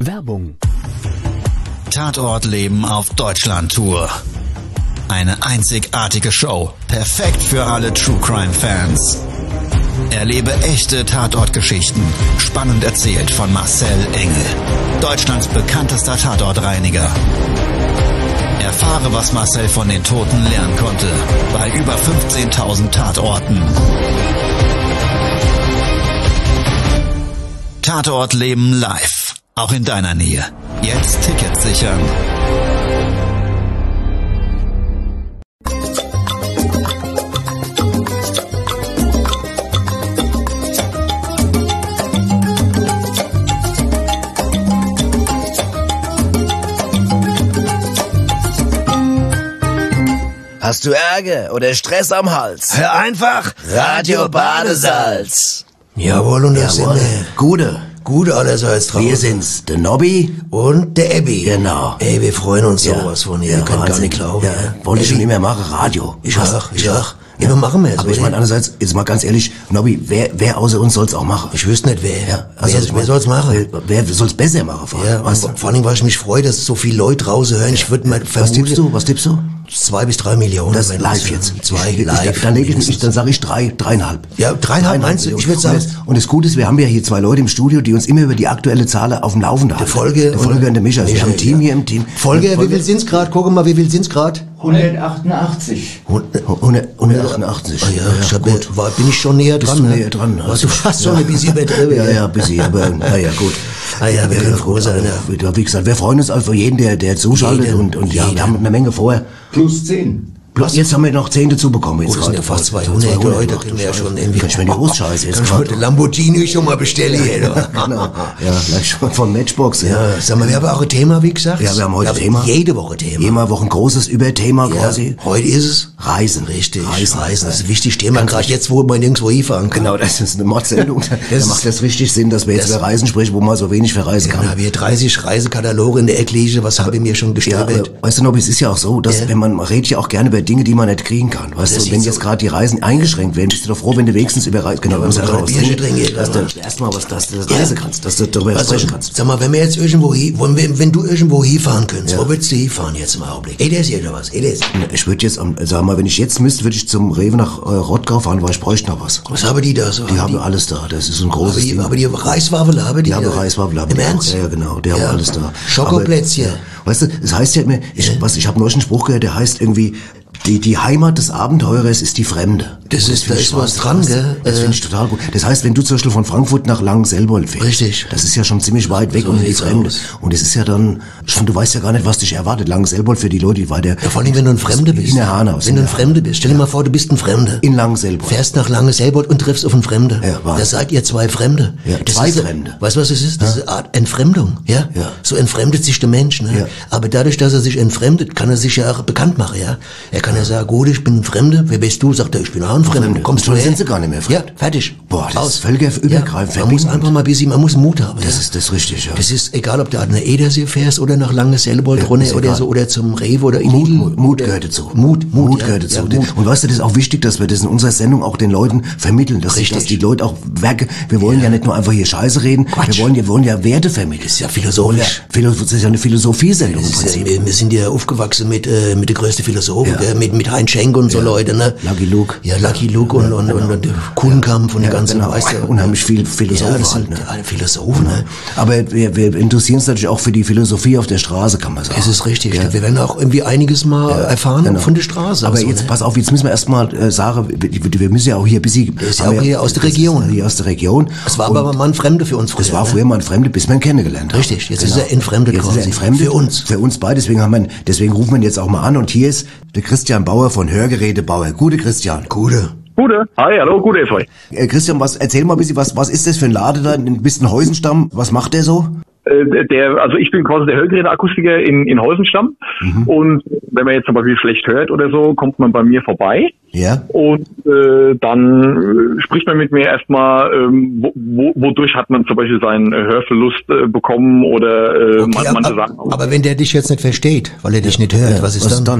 Werbung. Tatortleben auf Deutschland-Tour. Eine einzigartige Show, perfekt für alle True-Crime-Fans. Erlebe echte Tatortgeschichten, spannend erzählt von Marcel Engel, Deutschlands bekanntester Tatortreiniger. Erfahre, was Marcel von den Toten lernen konnte, bei über 15.000 Tatorten. Tatortleben live, auch in deiner Nähe. Jetzt Tickets sichern. Hast du Ärger oder Stress am Hals? Hör einfach Radio Badesalz. Jawohl, und das sind wir. Gute allerseits drauf. Wir sind's, der Nobby Und der Ebbi. Genau. Ey, wir freuen uns sowas von ihr. Ihr könnt gar nicht glauben. Ja, wollte ich schon immer machen, Radio. Ich auch. Ja, wir machen wir es. Aber ich meine andererseits, jetzt mal ganz ehrlich, Nobby, wer außer uns soll's auch machen? Ich wüsste nicht, wer. Ja, also wer soll's machen? Wer soll's besser machen? Ja, vor allem, weil ich mich freue, dass so viele Leute draußen hören. Ich würde mal vermuten... Was tippst du? 2 bis 3 Millionen. Das ist live jetzt. 2 live. Dann sage ich 3,5. Ja, 3,5 meinst du? Ich würde sagen... Und das Gute ist, wir haben ja hier 2 Leute im Studio, die uns immer über die aktuelle Zahl auf dem Laufenden halten. Der Folge und der Micha. Wir haben ein Team hier im Team. Folge, wie viel sind's gerade? Guck mal, wie viel sind's gerade? 188. 188. Ah ja, gut. Bin ich schon näher dran? Bist du näher dran? Du hast schon ein bisschen übertrieben. Ja, ein bisschen, aber naja, gut. Ja, wir können froh sein. Wie gesagt, wir freuen uns also für jeden, der zuschaltet und ja, wir haben eine Menge vor. Plus 10. Jetzt haben wir noch 10 dazu bekommen. Jetzt sind ja fast 200 Leute, können wir ja schon irgendwie... Kann ich mir die Ostscheiße jetzt gerade... den Lamborghini schon mal bestellen hier, oder? Genau. Ja, gleich schon von Matchbox. Ja, sag mal, wir haben auch ein Thema, wie gesagt. Ja, wir haben heute Thema. Jede Woche Thema. Jede Woche ein großes Überthema quasi. Heute ist es... Reisen. Richtig. Reisen. Das ist ein wichtiges Thema, gerade jetzt, wo man nirgendwo hinfahren kann. Genau, das ist eine Mordsendung. Da macht das richtig Sinn, dass wir jetzt über Reisen sprechen, wo man so wenig verreisen kann. Ja, wir 30 Reisekataloge in der Ecke liegen, was habe ich mir schon gestöbert? Ja, weißt du noch, es ist ja auch so, dass wenn man redet ja auch gerne über Dinge, die man nicht kriegen kann. Weißt du, wenn jetzt gerade die Reisen eingeschränkt werden, bist du doch froh, wenn du wenigstens über Reisen, genau, dass du erstmal dass du reisen kannst, dass du darüber sprechen kannst. Sag mal, wenn wir jetzt irgendwo wenn du irgendwo hinfahren könntest, wo würdest du hinfahren jetzt im Augenblick? Eders oder was? Ich würde jetzt, sag mal, wenn ich jetzt müsste, würde ich zum Rewe nach Rottgau fahren, weil ich bräuchte noch was. Was haben die da so? Die haben alles da, das ist ein großes Ding. Aber die Reiswaffel haben die? Die haben Reiswaffel. Im Ernst? Ja, genau, die haben alles da. Schokoplätzchen. Weißt du, es heißt ja immer, ich habe neulich einen Spruch gehört, der heißt irgendwie, die Heimat des Abenteurers ist die Fremde. Da ist was dran, gell? Das finde ich total gut. Das heißt, wenn du zum Beispiel von Frankfurt nach Langenselbold fährst. Richtig. Das ist ja schon ziemlich weit weg so und die Fremde. Und es ist ja dann, schon, du weißt ja gar nicht, was dich erwartet. Langenselbold für die Leute, die weiter. Ja, vor allem, wenn du ein Fremde bist. In der Hanau. Wenn du ein Fremde bist. Stell dir mal vor, du bist ein Fremde. In Langenselbold. Fährst nach Langenselbold und triffst auf einen Fremde. Ja, was? Da seid ihr 2 Fremde. Ja, das 2 ist, Fremde. Weißt du, was es ist? Das ist eine Art Entfremdung, ja? So entfremdet sich der Mensch, ne? Ja. Aber dadurch, dass er sich entfremdet, kann er sich ja auch bekannt machen, ja? Er kann ja sagen, gut, ich bin ein Fremde. Wer bist du? Sagt er, ich bin auch ein Fremde. Kommst du her? Sind sie gar nicht mehr fremd. Ja, fertig. Boah, das ist völkerübergreifend. Man muss einfach mal ein bisschen, man muss Mut haben. Das ist das richtig, ja. Das ist egal, ob du an der Edersee fährst oder nach Langenselbold runter oder so, oder zum Rewe oder Mut gehört dazu. Mut gehört dazu. Ja, Mut. Und weißt du, das ist auch wichtig, dass wir das in unserer Sendung auch den Leuten vermitteln, dass die Leute auch wir wollen ja nicht nur einfach hier Scheiße reden, wir wollen ja Werte vermitteln. Das ist ja philosophisch. Das ist ja eine Philosophiesendung im Prinzip. Wir sind ja aufgewachsen mit der größten Philosophen, mit Heinz Schenk und so Leute, ne? Lucky Luke. Ja, Lucky Luke und Kuhnkampf und die ganzen, weißt du. Unheimlich viele Philosophen. Ja, das sind alle Philosophen, ne? Aber wir interessieren uns natürlich auch für die Philosophie auf der Straße, kann man sagen. Es ist richtig. Ja. Wir werden auch irgendwie einiges mal erfahren von der Straße. Aber so, jetzt, pass auf, jetzt müssen wir erstmal sagen, wir müssen ja auch hier ein bisschen... Das ist ja auch hier aus der Region. Hier aus der Region. Es war aber mal ein Fremde für uns früher. Es war früher mal ein Fremde, bis man ihn kennengelernt hat. Richtig, jetzt ist er entfremdet quasi. Jetzt ist er entfremdet. Für uns. Für uns beide, deswegen rufen wir ihn jetzt auch mal an. Und hier ist der Christian Bauer von Hörgeräte Bauer. Gute Christian. Gute. Hi, hallo, gute ist euch. Christian, erzähl mal ein bisschen, was ist das für ein Laden da? Ein bisschen Heusenstamm. Was macht der so? Also ich bin quasi der Hörgeräteakustiker in Heusenstamm. Und wenn man jetzt zum Beispiel schlecht hört oder so, kommt man bei mir vorbei. Ja. Und dann spricht man mit mir erstmal, wodurch hat man zum Beispiel seinen Hörverlust bekommen oder okay, manche sagen. Aber wenn der dich jetzt nicht versteht, weil er dich nicht hört, was ist dann?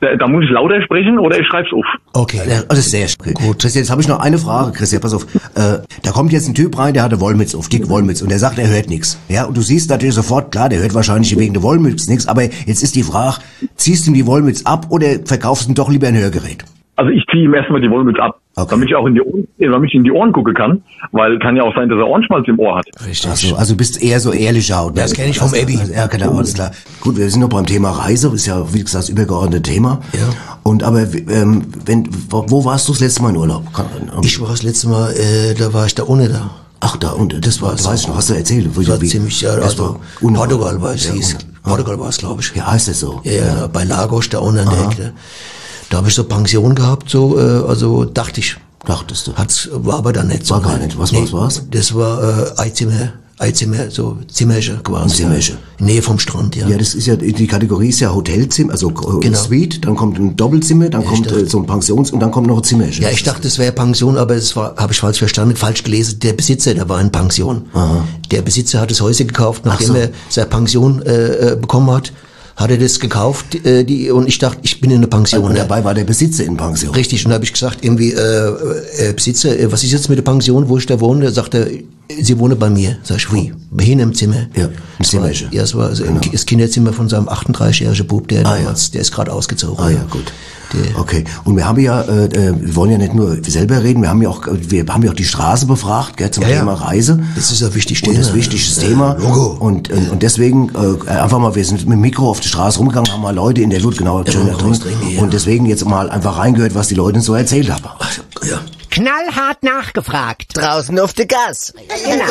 Da muss ich lauter sprechen oder ich schreib's auf. Okay, das ist sehr gut. Christian, jetzt habe ich noch eine Frage, Christian, pass auf. Da kommt jetzt ein Typ rein, der hatte Wollmütze auf, dick Wollmütze, und der sagt, er hört nichts. Ja, und du siehst natürlich sofort, klar, der hört wahrscheinlich wegen der Wollmütze nichts, aber jetzt ist die Frage, ziehst du ihm die Wollmütze ab oder verkaufst du ihm doch lieber ein Hörgerät? Also ich ziehe ihm erstmal die Wollmütze ab, damit ich auch in die Ohren gucken kann, weil kann ja auch sein, dass er Ohrenschmalz im Ohr hat. Richtig. Also bist eher so ehrlich Haut. Das kenne ich vom Abby. Ja, genau, alles klar. Gut, wir sind noch beim Thema Reise, ist ja, wie gesagt, das übergeordnete Thema. Ja. Und aber, wo warst du das letzte Mal in Urlaub? Ich war das letzte Mal, da war ich da ohne da. Ach, da, und das war, weiß ich noch, hast du erzählt? Das war ziemlich, ja, also Portugal war es, hieß. Portugal war es, glaube ich. Ja, heißt das so? Ja, bei Lagos, da unten an der Ecke. Da habe ich so Pension gehabt, so, also dachtest du? War aber dann nicht so. War gar nicht. Was war's? Das war Eizimmer, so Zimmerchen quasi. Zimmerchen. In Nähe vom Strand, ja. Ja, das ist ja, die Kategorie ist ja Hotelzimmer, also genau. Suite, dann kommt ein Doppelzimmer, dann kommt so ein Pensions- und dann kommt noch ein Zimmerchen. Ja, ich dachte, es wäre Pension, aber es war, habe ich falsch verstanden, falsch gelesen. Der Besitzer, der war in Pension. Aha. Der Besitzer hat das Häuschen gekauft, nachdem er seine Pension bekommen hat. Hat er das gekauft, und ich dachte, ich bin in einer Pension. Und dabei war der Besitzer in Pension. Richtig, und da habe ich gesagt, irgendwie, Besitzer, was ist jetzt mit der Pension, wo ich da wohne? Da sagt er, Sie wohnen bei mir. Sag ich, wie? Bei Ihnen im Zimmer? Ja, im Zimmer. Ja, es war also genau. Das Kinderzimmer von seinem 38-jährigen Bub, der damals, der ist gerade ausgezogen. Ah ja, gut. Okay. Und wir haben ja, wir wollen ja nicht nur selber reden, wir haben ja auch die Straße befragt, gell, zum Thema Reise. Das ist ein wichtiges Thema. Und das wichtigste Thema. Logo. Und deswegen, einfach mal, wir sind mit dem Mikro auf die Straße rumgegangen, haben mal Leute in der Lut, genau, schön ertrinkt. Und deswegen jetzt mal einfach reingehört, was die Leute so erzählt haben. Ja. Knallhart nachgefragt. Draußen auf der Gas. Genau.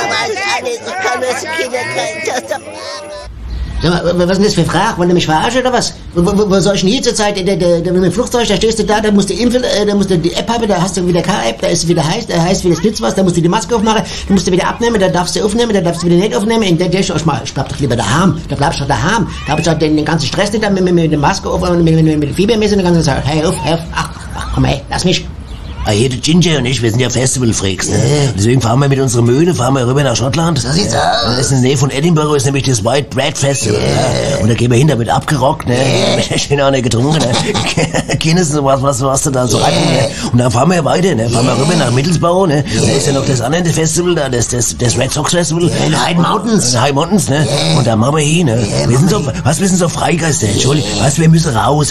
Sag mal, was ist denn das für eine Frage? Wollen die mich verarschen oder was? Wo soll ich denn hier zur Zeit? Mit dem Flugzeug, da stehst du da musst du impfen, da musst du die App haben, da hast du wieder K-App, da ist wieder heiß wie das nützt was, da musst du die Maske aufmachen, da musst du wieder abnehmen, da darfst du aufnehmen, da darfst du wieder nicht aufnehmen. Ich bleib doch lieber daheim, da bleibst du doch daheim. Da hab ich doch den ganzen Stress nicht mit der Maske auf, mit dem Fiebermesser und dann kannst du sagen, hey, auf, ach, komm hey, lass mich. Hier, der Ginger und ich, wir sind ja Festival-Freaks, ne? Deswegen fahren wir mit unserer Mühle, rüber nach Schottland. So sieht's aus. Das ist in der Nähe von Edinburgh, ist nämlich das White Bread Festival. Und da gehen wir hin, da wird abgerockt, ne? Schön auch nicht getrunken, ne? Keines, was du da so rein, ne? Und dann fahren wir weiter, ne? Fahren wir rüber nach Middlesbrough, ne? Da ist ja noch das andere Festival, da, das Red Sox Festival. High Mountains. High Mountains, ne? Und da machen wir hin, ne? Wir sind so Freigeister, Entschuldigung. Wir müssen raus.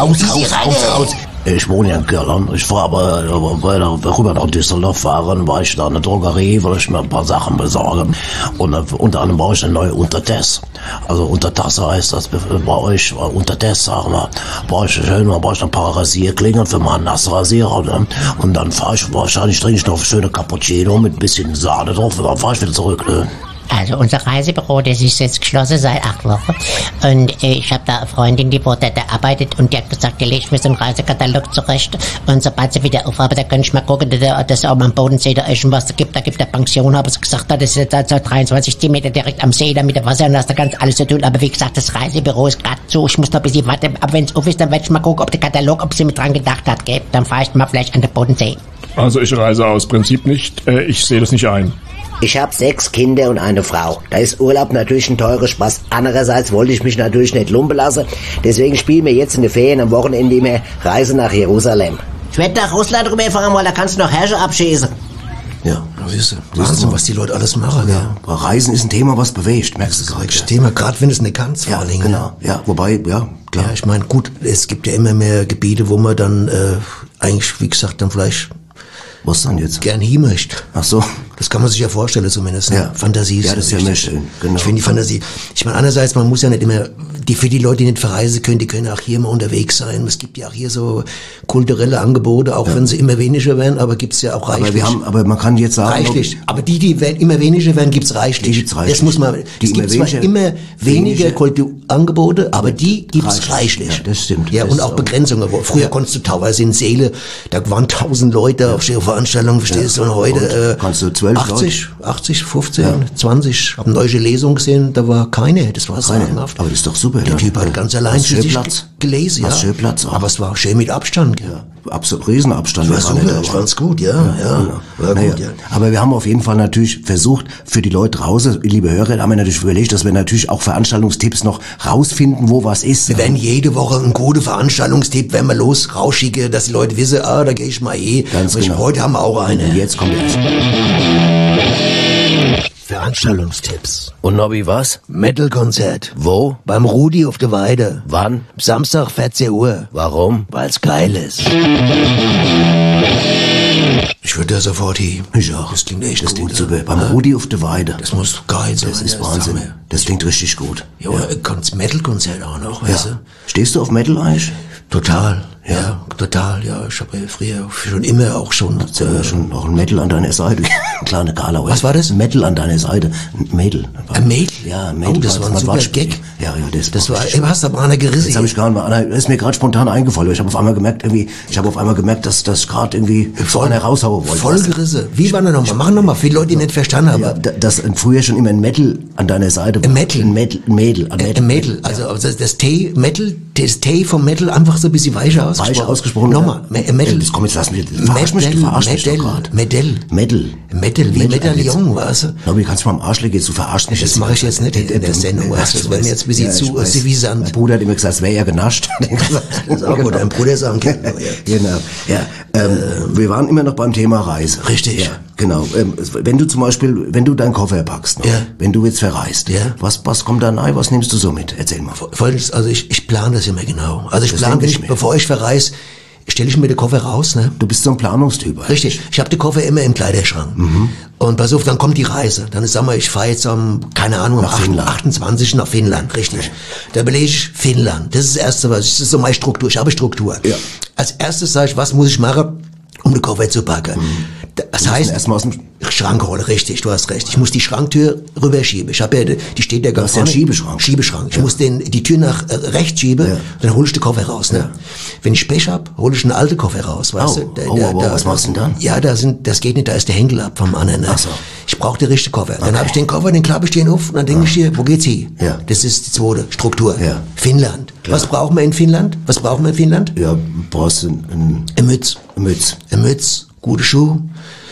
Ich wohne ja in Köln. Ich fahre aber rüber nach Düsseldorf fahren, war ich da in der Drogerie, will ich mir ein paar Sachen besorgen. Und unter anderem brauche ich eine neue Untertasse. Also Untertasse heißt das bei euch, Untertasse, sagen wir. Brauche ich ein paar Rasierklingen für meinen Nassrasierer, ne? Und dann trinke ich noch eine schöne Cappuccino mit ein bisschen Sahne drauf und dann fahre ich wieder zurück, ne? Also unser Reisebüro, das ist jetzt geschlossen seit 8 Wochen und ich habe da eine Freundin, die da arbeitet und die hat gesagt, die legt mir so einen Reisekatalog zurecht und sobald sie wieder aufhabe, da kann ich mal gucken, dass auch mal am Bodensee da ist und was da gibt der Pension, habe sie gesagt, das ist jetzt also 23 Meter direkt am See, da mit dem Wasser und das da ganz alles zu tun, aber wie gesagt, das Reisebüro ist gerade zu, ich muss noch ein bisschen warten, aber wenn es auf ist, dann werde ich mal gucken, ob der Katalog, ob sie mit dran gedacht hat, gell? Dann fahre ich mal vielleicht an den Bodensee. Also ich reise aus Prinzip nicht, ich sehe das nicht ein. Ich habe 6 Kinder und eine Frau. Da ist Urlaub natürlich ein teurer Spaß. Andererseits wollte ich mich natürlich nicht lumpen lassen. Deswegen spielen wir jetzt in den Ferien am Wochenende immer Reise nach Jerusalem. Ich werde nach Russland rüberfahren, weil da kannst du noch Herrscher abschießen. Ja, siehst du. Wahnsinn, was die Leute alles machen. Ja. Reisen ist ein Thema, was bewegt, merkst du gerade. Das Thema, gerade wenn es nicht kannst, vor allem. Genau. Ja, wobei, ja, klar. Ja, ich meine, gut, es gibt ja immer mehr Gebiete, wo man dann eigentlich, wie gesagt, dann vielleicht was dann jetzt? Gern hin möchte. Ach so. Das kann man sich ja vorstellen zumindest. Ne? Ja. Fantasie ist ja, das ist ja immer schön. Genau. Ich finde die Fantasie. Ich meine, einerseits, man muss ja nicht immer, für die Leute, die nicht verreisen können, die können auch hier mal unterwegs sein. Es gibt ja auch hier so kulturelle Angebote, auch wenn sie immer weniger werden, aber gibt's ja auch reichlich. Aber man kann jetzt sagen... Reichlich. Aber die immer weniger werden, gibt's reichlich. Die gibt's reichlich. Das muss man, es gibt zwar immer weniger Kulturangebote, aber die gibt's reichlich. Ja, das stimmt. Ja, das und auch Begrenzungen. Früher konntest du teilweise in Seele, da waren 1000 Leute auf der Veranstaltung, verstehst du, und heute... kannst du 12 12 80, 15, 20. Ich habe eine neue Lesung gesehen, da war keine. Das war sagenhaft. Aber das ist doch super. Der Typ hat ganz allein für sich gelesen. Hast schön Platz auch. Aber es war schön mit Abstand. Ja. Absolut Riesenabstand. Das war super, ich fand's gut, ja. War gut, ja. Aber wir haben auf jeden Fall natürlich versucht, für die Leute draußen, liebe Hörer, haben wir natürlich überlegt, dass wir natürlich auch Veranstaltungstipps noch rausfinden, wo was ist. Wir werden jede Woche einen guten Veranstaltungstipp, wenn wir rausschicken, dass die Leute wissen, da gehe ich mal Ganz genau. Heute haben wir auch eine. Und jetzt kommt jetzt. Veranstaltungstipps. Und Nobby, was? Metal-Konzert. Wo? Beim Rudi auf der Weide. Wann? Samstag 14 Uhr. Warum? Weil's geil ist. Ich würde da sofort hin. Ich auch. Das klingt echt gut. Super. Beim Rudi auf der Weide. Das muss geil sein. Das ist Wahnsinn. Das klingt richtig gut. Ja, Metal-Konzert auch noch, weißt du? Stehst du auf Metal eigentlich? Total. Ja, total, ja. Ich habe früher schon immer auch schon noch ein Metal an deiner Seite. Kleine Karlauer. Was war das? Ein Metal an deiner Seite. Ein Mädel. Ein Mädel? Ja, ein Mädel. Oh, das war ein super Gag. Ja, das war, hast aber einer gerissen. Das habe ich gar nicht mal, das ist mir gerade spontan eingefallen. Ich habe auf einmal gemerkt, dass das gerade irgendwie so einer raushauen wollte. Voll gerissen. Wie war der nochmal? Mach nochmal, viele Leute, die nicht verstanden haben. Ja, dass früher schon immer ein Metal an deiner Seite war. Ein Metal. Ein Mädel. Also das T, Metal, das T vom Metal einfach so ein bisschen weicher ausgesprochen. Weicher ausgesprochen. Nochmal. Metal. Das kommt jetzt, lass mich, Metal. Wie Medaillon, weißt du? Nobby, kannst du mal am Arsch legen, du verarschst mich. Das mache ich jetzt nicht in der Sendung, weißt du? Das wäre mir jetzt ein bisschen zu suffisant. Mein Bruder hat immer gesagt, es wäre ja genascht. Das ist auch gut, dein Bruder sagen kann. Genau, ja. Wir waren immer noch beim Thema Reise. Richtig. Ja, genau. Wenn du zum Beispiel, wenn du deinen Koffer packst, ne? Ja. Wenn du jetzt verreist, ja. Was kommt da rein, was nimmst du so mit? Erzähl mal. Folgendes, also ich plane das immer genau. Also ich plane, bevor ich verreise, stelle ich mir den Koffer raus, ne? Du bist so ein Planungstyp. Richtig. Ich habe den Koffer immer im Kleiderschrank. Und pass auf, dann kommt die Reise. Dann ist, sag mal, ich fahre jetzt am 28. nach Finnland. Richtig. Da belege ich Finnland. Das ist das Erste, das ist so meine Struktur. Ich habe Struktur. Ja. Als erstes sage ich, was muss ich machen, um den Koffer zu packen? Das heißt, erstmal aus dem Schrank hole, richtig, du hast recht. Ich muss die Schranktür rüberschieben. Ich habe ja, die steht ja ganz vorne. Schiebeschrank. Ich muss die Tür nach rechts schieben, dann hole ich den Koffer raus. Ne? Ja. Wenn ich Pech hab, hole ich einen alten Koffer raus, weißt du? Was machst du denn dann? Ja, das geht nicht, da ist der Henkel ab vom anderen. Ne? Ach so. Ich brauche den richtigen Koffer. Dann habe ich den Koffer, den klappe ich den auf und dann denke ich hier, wo geht's hin? Ja. Das ist die zweite Struktur. Ja. Finnland. Klar. Was brauchen wir in Finnland? Ja, brauchst du eine Mütze, gute Schuhe,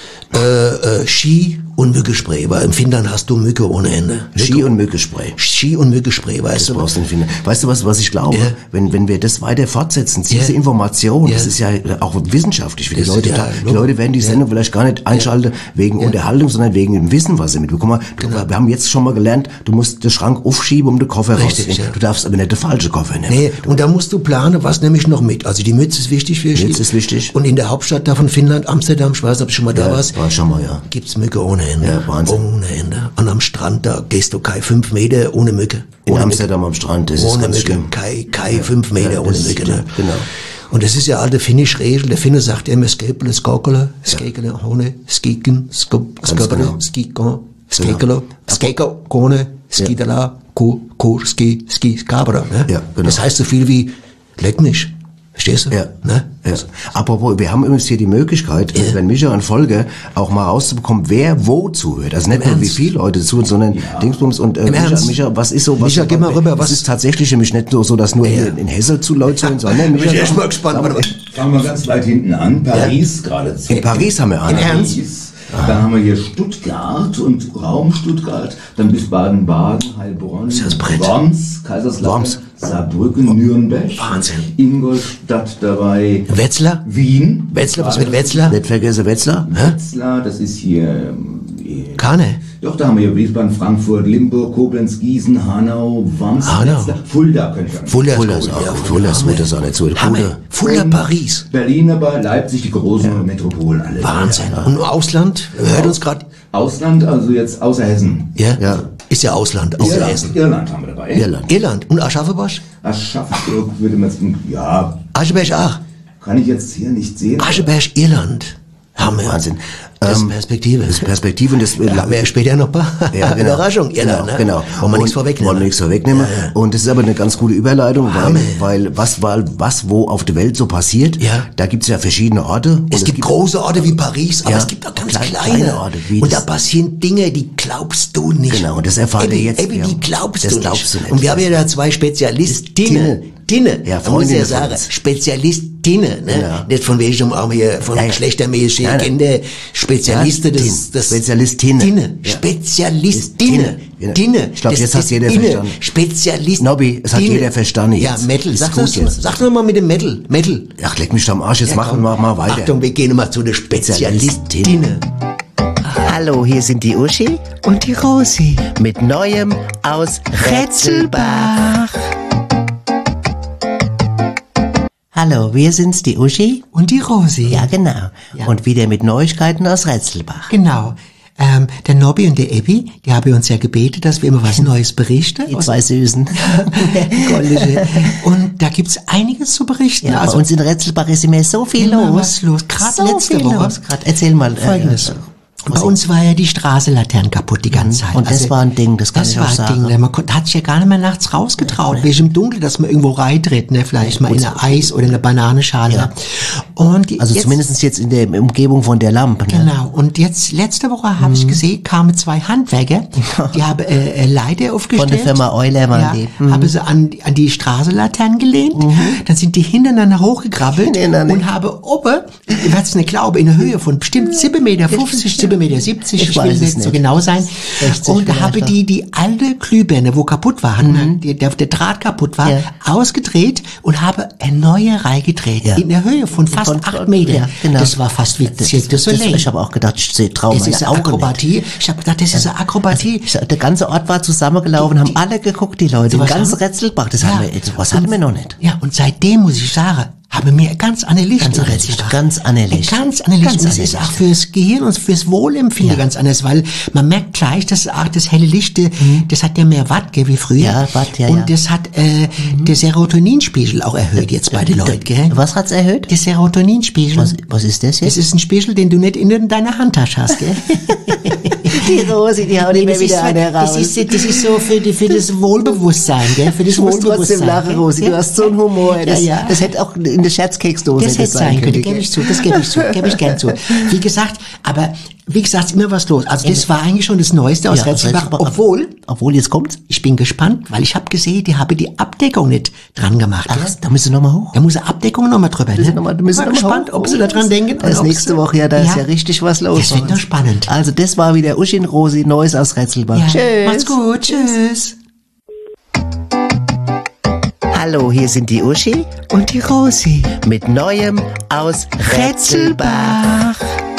Ski und Mückenspray, weil in Finnland hast du Mücke ohne Ende. Ski und Mückenspray, weißt du? Brauchst du in Finnland. Weißt du was ich glaube? Ja. Wenn wir das weiter fortsetzen, diese Information, das ist ja auch wissenschaftlich für die Leute. Die Leute werden die Sendung vielleicht gar nicht einschalten wegen Unterhaltung, sondern wegen dem Wissen, was sie mitbekommen. Wir haben jetzt schon mal gelernt, du musst den Schrank aufschieben, um den Koffer rauszunehmen. Ja. Du darfst aber nicht den falschen Koffer nehmen. Nee, und da musst du planen, was nehme ich noch mit. Also die Mütze ist wichtig für Mütze ist wichtig. Und in der Hauptstadt da von Finnland, Amsterdam, ich weiß nicht, ob du schon mal da warst. War schon mal, ja. Gibt's Mücke ohne Ende. Ja, Wahnsinn. Ohne Ende. Und am Strand, da gehst du keine 5 Meter ohne Mücke. In Amsterdam am Strand, das ist ganz schlimm. Keine 5 Meter ohne Mücke. Ne? Genau. Und das ist ja alte finnische Regel. Der Finne sagt immer, skepele, skokele, skekele, hone, skiken, skopere, skikon, skekele, skeko, kone, skidala, ko, ski, skabra. Ja, genau. Das heißt so viel wie, leck mich. Verstehst du? Ja. Ne? Ja. Apropos, wir haben übrigens hier die Möglichkeit, wenn Micha und Folge auch mal rauszubekommen, wer wo zuhört. Also nicht nur wie viele Leute zuhören, sondern Dingsbums und Micha, was ist so? Micha, geh mal rüber. Was ist tatsächlich nämlich nicht so, dass nur hier in Hessen zu Leute zuhören, sondern Micha. Ich bin mal gespannt. Fangen wir ganz weit hinten an. Paris geradezu. In Paris haben wir einen. In Ernst? Dann haben wir hier Stuttgart und Raum Stuttgart, dann bis Baden-Baden, Heilbronn, Worms, Kaiserslautern, Saarbrücken, Nürnberg, Wahnsinn. Ingolstadt dabei, Wetzlar? Wien. Wetzlar, was mit Wetzlar? Nicht vergessen Wetzlar? Wetzlar, das ist hier... Keine. Doch, da haben wir hier Wiesbaden, Frankfurt, Limburg, Koblenz, Gießen, Hanau, Worms, Wetzlar, Fulda könnte ich Fulda ist auch nicht so. Fulda, Paris. Berlin aber, Leipzig, die großen Metropolen alle. Wahnsinn. Und Ausland? Hört uns gerade... Ausland, also jetzt außer Hessen. Ja. Ist ja Ausland, außer Hessen. Irland haben wir dabei. Irland. Und Aschaffenburg? Aschaffenburg würde man sagen, ja. Ascheberg auch. Kann ich jetzt hier nicht sehen. Ascheberg, Irland. Hammer. Wahnsinn. Das ist Perspektive. Das ist Perspektive und das haben wir ja später noch ein paar Überraschungen. Genau. Wollen wir nichts vorwegnehmen. Ja. Und das ist aber eine ganz gute Überleitung, weil was wo auf der Welt so passiert, da gibt's ja verschiedene Orte. Es gibt große Orte wie Paris, aber es gibt auch ganz kleine Orte. Und da passieren Dinge, die glaubst du nicht. Genau, und das erfahren wir jetzt. Die glaubst du nicht. Und wir haben ja da zwei Spezialistinnen. Ja, da muss ich ja sagen, Spezialistinnen, ne? Ja. Nicht von welchem Arm hier, von geschlechtermäßig, Gender, Spezialisten, das Spezialistinnen. Spezialistinnen. Ich glaube, jetzt hat jeder verstanden. Spezialistinnen. Nobby, es hat jeder verstanden jetzt. Ja, Metal. Sag doch mal mit dem Metal. Ach, leck mich am Arsch, jetzt mach mal weiter. Achtung, wir gehen mal zu der Spezialistinnen. Hallo, hier sind die Uschi und die Rosi mit Neuem aus Retzelbach. Hallo, wir sind's, die Uschi und die Rosi. Ja, genau. Ja. Und wieder mit Neuigkeiten aus Retzelbach. Genau. Der Nobby und der Ebbi, die haben uns ja gebeten, dass wir immer was Neues berichten. Die zwei Süßen. Goldige. Und da gibt's einiges zu berichten. Ja, also bei uns in Retzelbach ist immer so viel los. Gerade so letzte Woche. Erzähl mal. Folgendes. Bei uns war ja die Straßenlaternen kaputt die ganze Zeit. Und das war ein Ding, das kann ich auch sagen. Das war ein Ding, man hat sich ja gar nicht mehr nachts rausgetraut. Ja, welch im Dunkeln, dass man irgendwo reintritt, ne? Vielleicht mal in eine Eis- oder eine Bananenschale. Ja. Und also zumindest jetzt in der Umgebung von der Lampe. Ne? Genau. Und jetzt, letzte Woche habe ich gesehen, kamen zwei Handwerker, die haben Leiter aufgestellt. Von der Firma Euler waren die. Haben sie an die Straßenlaternen gelehnt. Dann sind die hintereinander hochgekrabbelt und haben oben, ich werde es nicht glauben, in der Höhe von bestimmt 7,50 Meter, 7,70 Meter, ich will nicht so genau sein. Und da habe die alte Glühbirne, wo kaputt war, der Draht kaputt war, ausgedreht und habe eine neue Reihe gedreht. Ja. In der Höhe von fast 8 Meter. Ja, genau. Das war fast wie Cirque du Soleil. Ich habe auch gedacht, ich sehe Traum. Das ist eine Akrobatie. Ich habe gedacht, das ist eine Akrobatie. Der ganze Ort war zusammengelaufen, haben alle geguckt, die Leute. Den ganzen Retzelbach, das hatten wir noch nicht. Ja, und seitdem muss ich sagen, haben wir ganz andere Licht. Ganz andere Licht. Und das ist auch fürs Gehirn und fürs Wohlempfinden ganz anders, weil man merkt gleich, dass das helle Licht, das hat ja mehr Watt, gell, wie früher. Ja, Watt, ja. Und das hat der Serotoninspiegel auch erhöht jetzt bei den Leuten, gell? Was hat's erhöht? Der Serotoninspiegel. Was ist das jetzt? Das ist ein Spiegel, den du nicht in deiner Handtasche hast, gell? Die Rosi, die haut immer wieder eine raus. Das ist so für das Wohlbewusstsein, gell? Für das du musst trotzdem lachen, Rosi. Du hast so einen Humor. Das hätte auch in der Scherzkeksdose das hätte sein können. Gebe ich gern zu. Wie gesagt, ist immer was los. Also das war eigentlich schon das Neueste aus Retzelbach. Obwohl, jetzt kommt's. Ich bin gespannt, weil ich habe gesehen, die haben die Abdeckung nicht dran gemacht. Ach, da müssen sie nochmal hoch. Da muss die Abdeckung nochmal drüber. Ich bin gespannt, ob sie da dran denken. Das nächste Woche, da ist ja richtig was los. Das wird noch spannend. Also das war wieder Uschi und Rosi, Neues aus Retzelbach. Ja. Tschüss. Macht's gut. Tschüss. Hallo, hier sind die Uschi und die Rosi mit Neuem aus Retzelbach.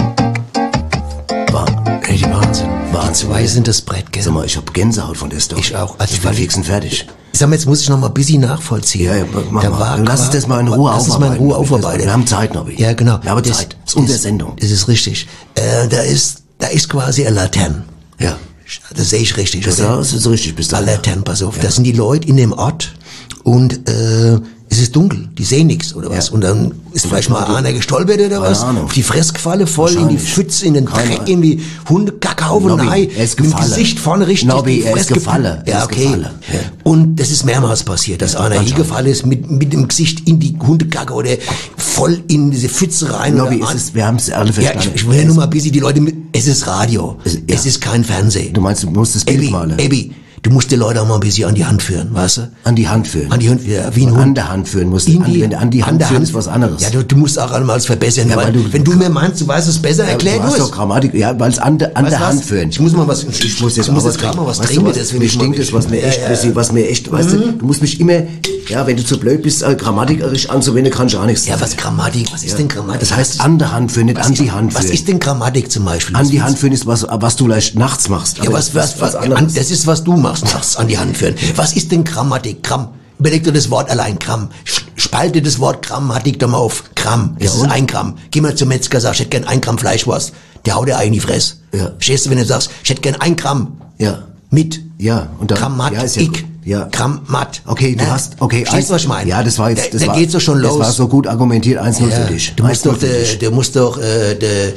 Wahnsinn. Zwei sind das Brett, gell? Sag mal, ich hab Gänsehaut von der Story. Ich auch. Also ich war fix fertig. Sag mal, jetzt muss ich noch mal ein bisschen nachvollziehen. Ja, mach mal. Lass uns das mal in Ruhe aufarbeiten. Wir haben Zeit, Nobby. Ja, genau. Wir haben Zeit. Das ist unsere Sendung. Das ist richtig. Da ist quasi eine Laterne. Ja. Das sehe ich richtig. Das ist richtig. Eine Laterne, pass auf. Ja. Das sind die Leute in dem Ort und es ist dunkel, die sehen nichts oder was. Und dann ist vielleicht mal einer gestolpert oder was, auf die Fresse gefallen, voll in die Pfütze, in den Dreck, in die Hundekackhaufen und Ei, mit dem Gesicht vorne richtig. Nobby, er ist gefallen. Ja, okay. Ja. Und das ist mehrmals passiert, dass einer hingefallen ist mit dem Gesicht in die Hundekacke oder voll in diese Pfütze rein. Nobby, wir haben es alle verstanden. Ja, ich will ja nur mal ein bisschen die Leute es ist Radio, es ist kein Fernsehen. Du meinst, du musst das Bild malen? Ebbi, du musst die Leute auch mal ein bisschen an die Hand führen, weißt du? An die Hand führen? Ja, wie ein Hund. An der Hand führen musst du. An die Hand führen ist was anderes. Ja, du musst auch einmal verbessern, weil wenn du mir meinst, du weißt es besser, erklär du es. Du hast doch Grammatik, weil es an der Hand führen. Ich muss jetzt gerade mal was trinken. Mir stinkt es, was mir echt, weißt du, du musst mich immer, wenn du zu blöd bist, grammatikerisch anzuwenden, kannst du auch nichts. Ja, was ist denn Grammatik? Das heißt an der Hand führen, nicht an die Hand führen. Was ist denn Grammatik zum Beispiel? An die Hand führen ist was du vielleicht nachts machst. Ja, was anderes. Das ist, was du machst nachts, an die Hand führen. Was ist denn Grammatik? Gramm. Überleg dir das Wort allein, Gramm. Spalte das Wort Grammatik doch mal auf. Gramm. Das ist 1 Gramm. Geh mal zum Metzger, sag, ich hätte gern 1 Gramm Fleischwurst. Der haut dir eigentlich in die Fresse. Ja. Verstehst du, wenn du sagst, ich hätte gern 1 Gramm. Ja. Mit. Ja. Und dann, Grammatik. Ja. Grammat. Okay, du hast, okay. Verstehst du, was ich meine? Ja, das war jetzt, Da geht's doch schon los. Das war so gut argumentiert, 1-0 für dich. Du musst doch, der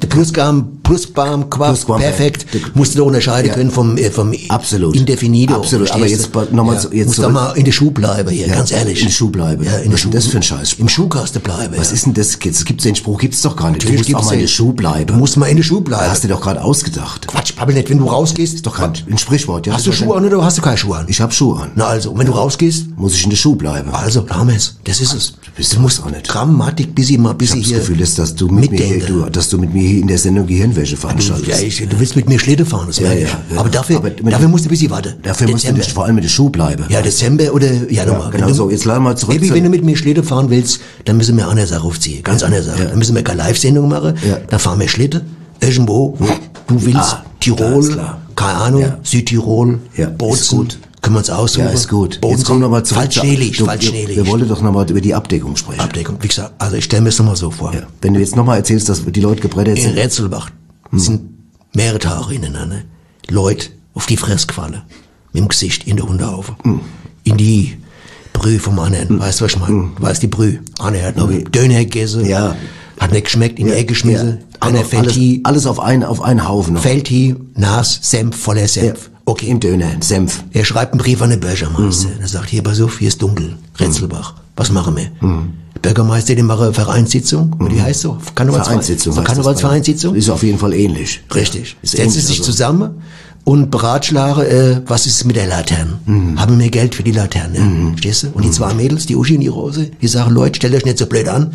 Plusquam, perfekt, musst du doch unterscheiden können vom absolut. Indefinido. Absolut, aber jetzt nochmal so, jetzt musst so. Doch mal in der Schuh bleiben hier, ganz ehrlich. In der Schuh bleiben. Ja, in der Schuh. Was ist das für ein Scheiß? Im Schuhkasten bleiben. Was ist denn das? Gibt's den Spruch, gibt's doch gar nicht. Natürlich du musst auch mal in der Schuh bleiben. Du musst mal in der Schuh bleiben. Hast du doch gerade ausgedacht. Quatsch, Pappel nicht, wenn du rausgehst. Ist doch gerade ein Sprichwort. Ja, hast du Schuhe an oder hast du keine Schuhe an? Ich hab Schuhe an. Na also, wenn du rausgehst, muss ich in der Schuh bleiben. Also, da haben wir es. Das ist es. Du musst auch nicht. Grammatik, bis ich hier ich hab das Gefühl, dass du mit mir hier in der Sendung Gehirnwäsche veranstaltest. Du willst mit mir Schlitten fahren, das ja. Aber dafür musst du ein bisschen warten. Dafür musst du nicht vor allem mit der Schuh bleiben. Ja, Dezember oder Januar. Genau so, jetzt laden wir zurück. Baby, wenn du mit mir Schlitten fahren willst, dann müssen wir eine Sache aufziehen. Ganz andere Sache. Dann müssen wir keine Live-Sendung machen. Dann fahren wir Schlitten. Irgendwo, wo du willst. Tirol, keine Ahnung, Südtirol, Bozen. Können wir uns aussuchen. Ja, ist gut. Boden, jetzt kommen wir mal zurück. Falschschälig. Wir wollten doch nochmal über die Abdeckung sprechen. Abdeckung, wie gesagt, also ich stelle mir das nochmal so vor. Ja. Wenn du jetzt nochmal erzählst, dass die Leute gebrettert sind. In Rätselbach sind mehrere Tage ineinander. Leute auf die Fresse gefallen. Mit dem Gesicht in der Hundehaufe. In die Brühe vom anderen. Weißt du, was ich meine? Weißt die Brühe? Einer hat noch Döner gegessen. Ja. Hat nicht geschmeckt, in die Ecke geschmissen. Einer fällt hier. Alles auf einen Haufen. Fällt hier, Nas, Senf, voller Senf. Ja. Okay. Im Döner, Senf. Er schreibt einen Brief an den Bürgermeister. Er sagt, hier, pass auf, hier ist dunkel. Rätselbach. Was machen wir? Der Bürgermeister, die machen eine Vereinssitzung. Die heißt so? Karnevalsvereinssitzung. Ist auf jeden Fall ähnlich. Richtig. Setzen sich zusammen und beratschlagen, was ist mit der Laterne? Haben wir Geld für die Laterne? Verstehst du? Und die zwei Mädels, die Uschi und die Rose, die sagen, Leute, stellt euch nicht so blöd an,